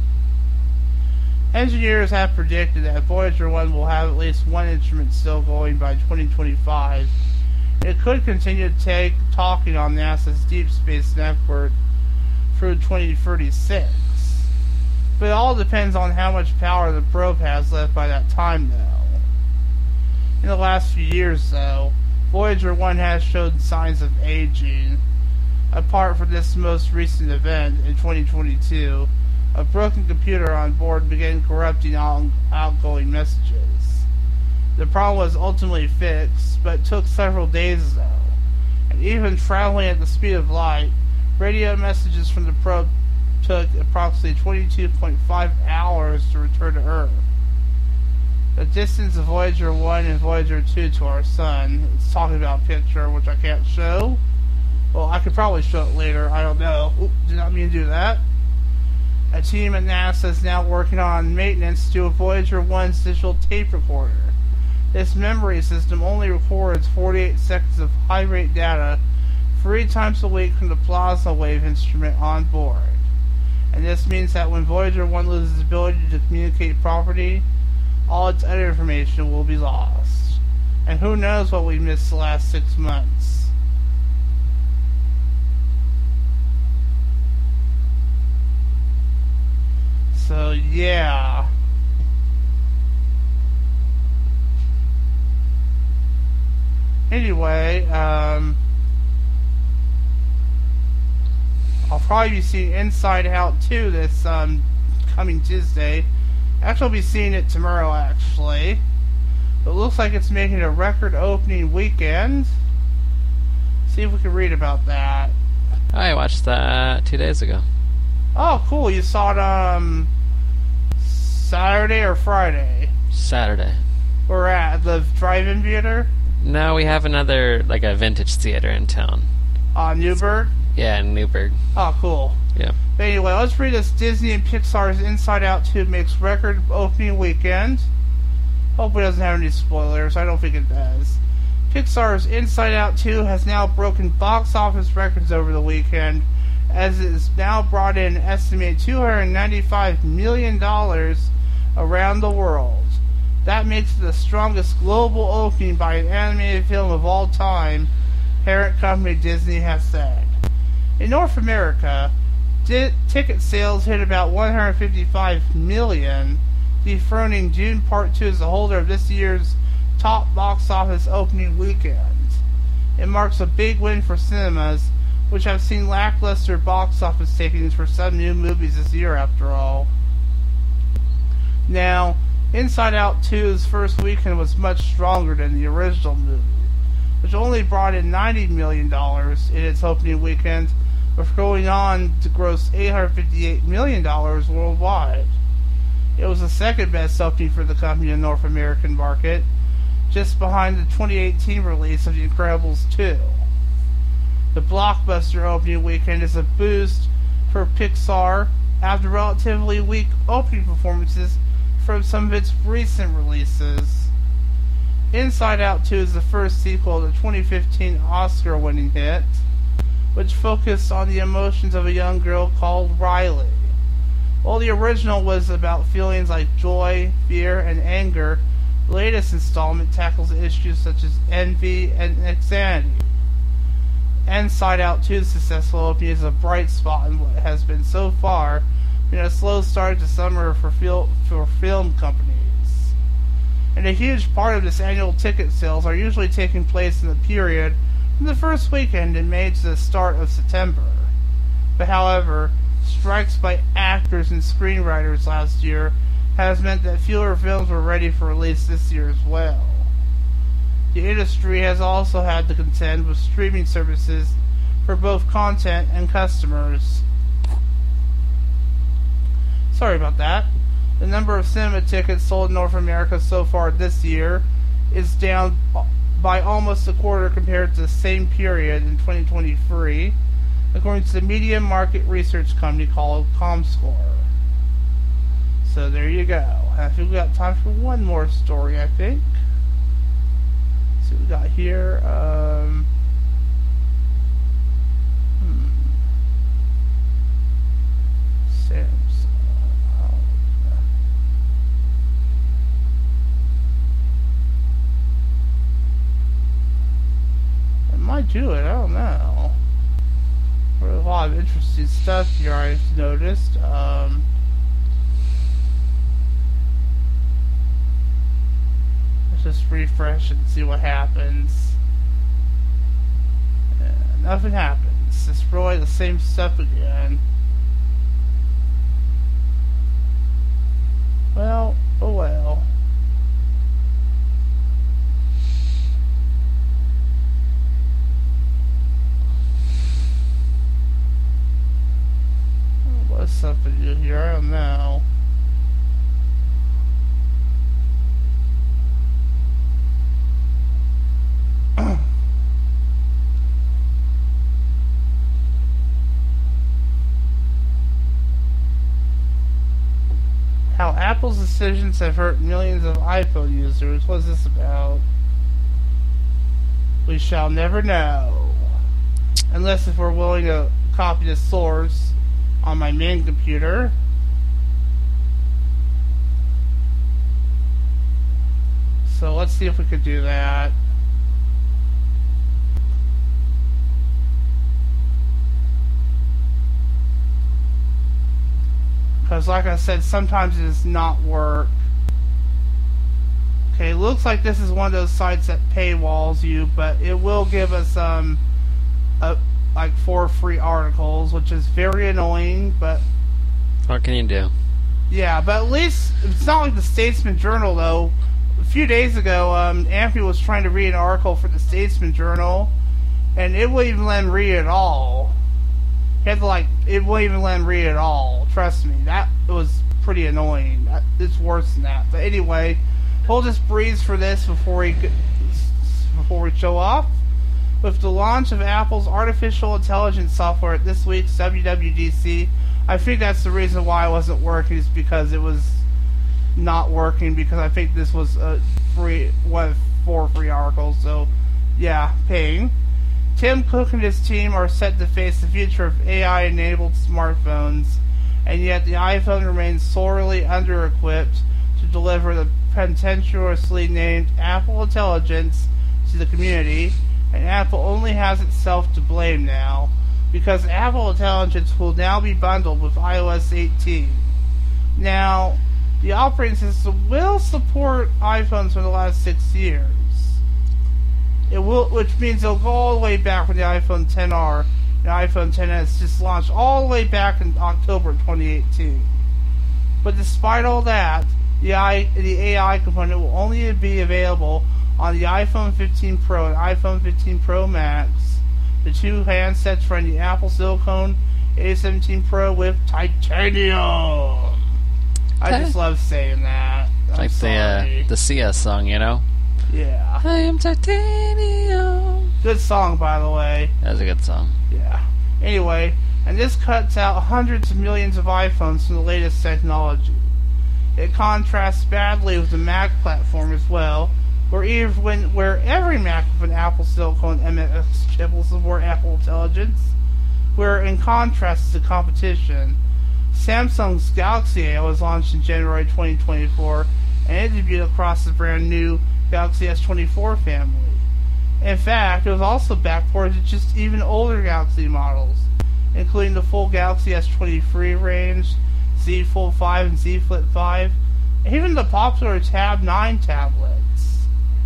Engineers have predicted that Voyager one will have at least one instrument still going by twenty twenty-five. It could continue to take talking on NASA's Deep Space Network through twenty thirty-six. But it all depends on how much power the probe has left by that time, though. In the last few years, though, Voyager one has shown signs of aging. Apart from this most recent event in twenty twenty-two, a broken computer on board began corrupting all outgoing messages. The problem was ultimately fixed, but it took several days, though. And even traveling at the speed of light, radio messages from the probe took approximately twenty-two point five hours to return to Earth. the distance of Voyager one and Voyager two to our sun. It's talking about a picture, which I can't show. Well, I could probably show it later. I don't know. Oop, did not mean to do that. A team at NASA is now working on maintenance to a Voyager one's digital tape recorder. This memory system only records forty-eight seconds of high-rate data three times a week from the plasma wave instrument on board. And this means that when Voyager one loses its ability to communicate properly, all its other information will be lost. And who knows what we missed the last six months. So, yeah. Anyway, um... I'll probably be seeing Inside Out two this um, coming Tuesday. Actually, I'll be seeing it tomorrow, actually. It looks like it's making a record opening weekend. See if we can read about that. I watched that two days ago. Oh, cool. You saw it um, Saturday or Friday? Saturday. We're at the drive-in theater? No, we have another, like a vintage theater in town. Uh, Newburgh? Yeah, in Newburgh. Oh, cool. Yeah. But anyway, let's read this. Disney and Pixar's Inside Out two makes record opening weekend. Hopefully it doesn't have any spoilers. I don't think it does. Pixar's Inside Out two has now broken box office records over the weekend, as it has now brought in an estimated two hundred ninety-five million dollars around the world. That makes it the strongest global opening by an animated film of all time, parent company Disney has said. In North America, di- ticket sales hit about one hundred fifty-five million, dethroning Dune Part two as the holder of this year's top box office opening weekend. It marks a big win for cinemas, which have seen lackluster box office takings for some new movies this year, after all. Now, Inside Out two's first weekend was much stronger than the original movie, which only brought in ninety million dollars in its opening weekend, before going on to gross eight hundred fifty-eight million dollars worldwide. It was the second best opening for the company in the North American market, just behind the twenty eighteen release of The Incredibles two. The blockbuster opening weekend is a boost for Pixar after relatively weak opening performances from some of its recent releases. Inside Out two is the first sequel to the twenty fifteen Oscar-winning hit, which focused on the emotions of a young girl called Riley. While the original was about feelings like joy, fear, and anger, the latest installment tackles issues such as envy and anxiety. Inside Out two's successful opening is a bright spot in what has been so far been a slow start to summer for, fil- for film companies. And a huge part of this annual ticket sales are usually taking place in the period from the first weekend in May to the start of September. But however, strikes by actors and screenwriters last year has meant that fewer films were ready for release this year as well. The industry has also had to contend with streaming services for both content and customers. Sorry about that. The number of cinema tickets sold in North America so far this year is down by almost a quarter compared to the same period in twenty twenty-three, according to the media market research company called ComScore. So there you go. I think we got time for one more story, I think. Let's see what we got here. Um, hmm. Samsung. Might do it, I don't know. There's a lot of interesting stuff here I've noticed. Um, let's just refresh and see what happens. Yeah, nothing happens. It's really the same stuff again. Well, oh well. What's something new here? I don't know. Apple's decisions have hurt millions of iPhone users. What's this about? We shall never know. Unless if we're willing to copy the source on my main computer. So let's see if we could do that. Because like I said, sometimes it does not work. Okay, looks like this is one of those sites that paywalls you, but it will give us um, a, like four free articles, which is very annoying, but... What can you do? Yeah, but at least, it's not like the Statesman Journal, though. A few days ago, um, Ampy was trying to read an article for the Statesman Journal, and it wouldn't even let him read it at all. He had to, like, it wouldn't even let him read it at all. Trust me, that was pretty annoying. That, it's worse than that. But anyway, we'll just breeze for this before we, before we show off. With the launch of Apple's artificial intelligence software at this week's W W D C, I think that's the reason why it wasn't working, is because it was not working, because I think this was a free, one of four free articles, so yeah, paying. Tim Cook and his team are set to face the future of A I-enabled smartphones, and yet the iPhone remains sorely under-equipped to deliver the pretentiously named Apple Intelligence to the community, and Apple only has itself to blame now, because Apple Intelligence will now be bundled with i O S eighteen. Now, the operating system will support iPhones for the last six years. It will, which means it'll go all the way back when the iPhone X R and iPhone X S just launched all the way back in October twenty eighteen. But despite all that, the, I, the A I component will only be available on the iPhone fifteen Pro and iPhone fifteen Pro Max, the two handsets running the Apple Silicon A seventeen Pro with titanium. I just love saying that. I'm like the uh, the C S song, you know? Yeah. I am titanium. Good song, by the way. That was a good song. Yeah. Anyway, and this cuts out hundreds of millions of iPhones from the latest technology. It contrasts badly with the Mac platform as well, where even when where every Mac with an Apple Silicon M X chip will support Apple Intelligence, where in contrast to competition, Samsung's Galaxy A was launched in January twenty twenty-four, and it debuted across the brand new Galaxy S twenty-four family. In fact, it was also backported to just even older Galaxy models, including the full Galaxy S twenty-three range, Z Fold five and Z Flip five, and even the popular Tab nine tablets.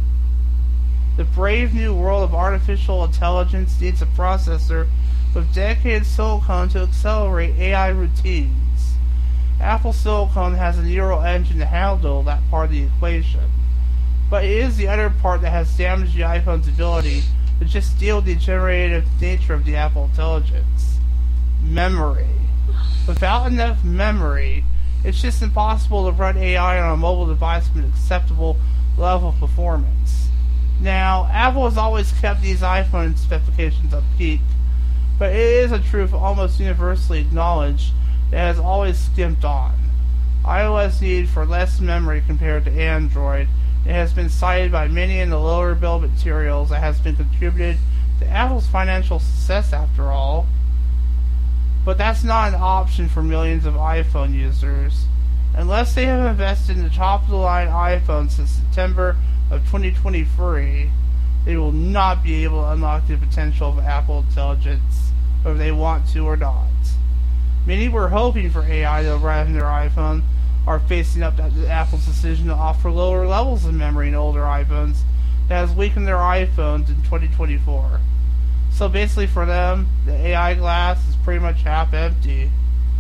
The brave new world of artificial intelligence needs a processor with dedicated silicon to accelerate A I routines. Apple Silicon has a neural engine to handle that part of the equation, but it is the other part that has damaged the iPhone's ability to just deal with the generative nature of the Apple Intelligence. Memory. Without enough memory, it's just impossible to run A I on a mobile device with an acceptable level of performance. Now, Apple has always kept these iPhone specifications up peak, but it is a truth almost universally acknowledged that it has always skimped on. iOS need for less memory compared to Android. It has been cited by many in the lower bill of materials that has been contributed to Apple's financial success after all. But that's not an option for millions of iPhone users. Unless they have invested in the top-of-the-line iPhone since September of twenty twenty-three, they will not be able to unlock the potential of Apple Intelligence, whether they want to or not. Many were hoping for A I to arrive in their iPhone, are facing up to Apple's decision to offer lower levels of memory in older iPhones that has weakened their iPhones in twenty twenty-four. So basically for them, the A I glass is pretty much half empty.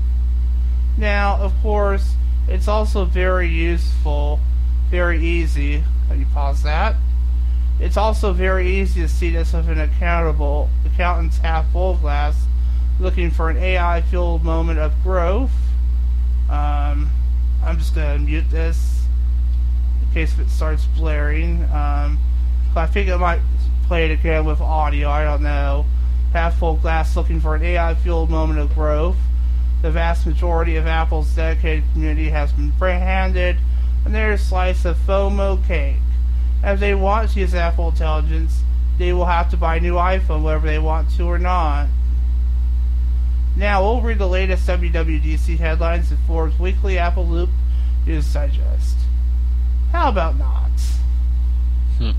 Now, of course, it's also very useful, very easy. Can you pause that? It's also very easy to see this with an accountable accountant's half full glass looking for an A I-fueled moment of growth. Um, I'm just going to mute this in case it starts blaring. Um, I think I might play it again with audio, I don't know. Half full glass looking for an A I-fueled moment of growth. The vast majority of Apple's dedicated community has been handed another slice of FOMO cake. If they want to use Apple Intelligence, they will have to buy a new iPhone whether they want to or not. Now, we'll read the latest W W D C headlines in Forbes Weekly Apple Loop News Digest. How about not? Hmm.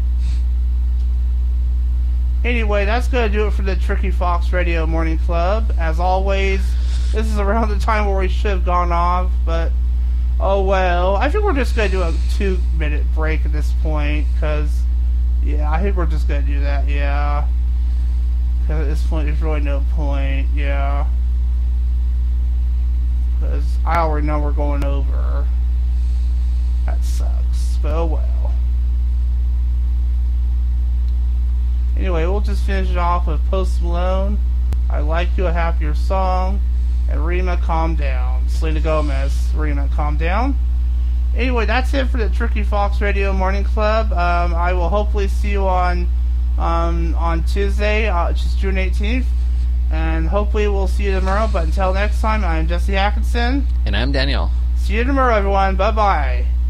Anyway, that's going to do it for the Tricky Fox Radio Morning Club. As always, this is around the time where we should have gone off, but oh well. I think we're just going to do a two minute break at this point, because, yeah, I think we're just going to do that, yeah. Because at this point, there's really no point, yeah. Because I already know we're going over. That sucks, but oh well. Anyway, we'll just finish it off with Post Malone, I Like You, a Happier Song, and Rima, Calm Down. Selena Gomez, Rima, Calm Down. Anyway, that's it for the Tricky Fox Radio Morning Club. Um, I will hopefully see you on um, on Tuesday, uh, which is June eighteenth. And hopefully we'll see you tomorrow. But until next time, I'm Jesse Atkinson. And I'm Daniel. See you tomorrow, everyone. Bye-bye.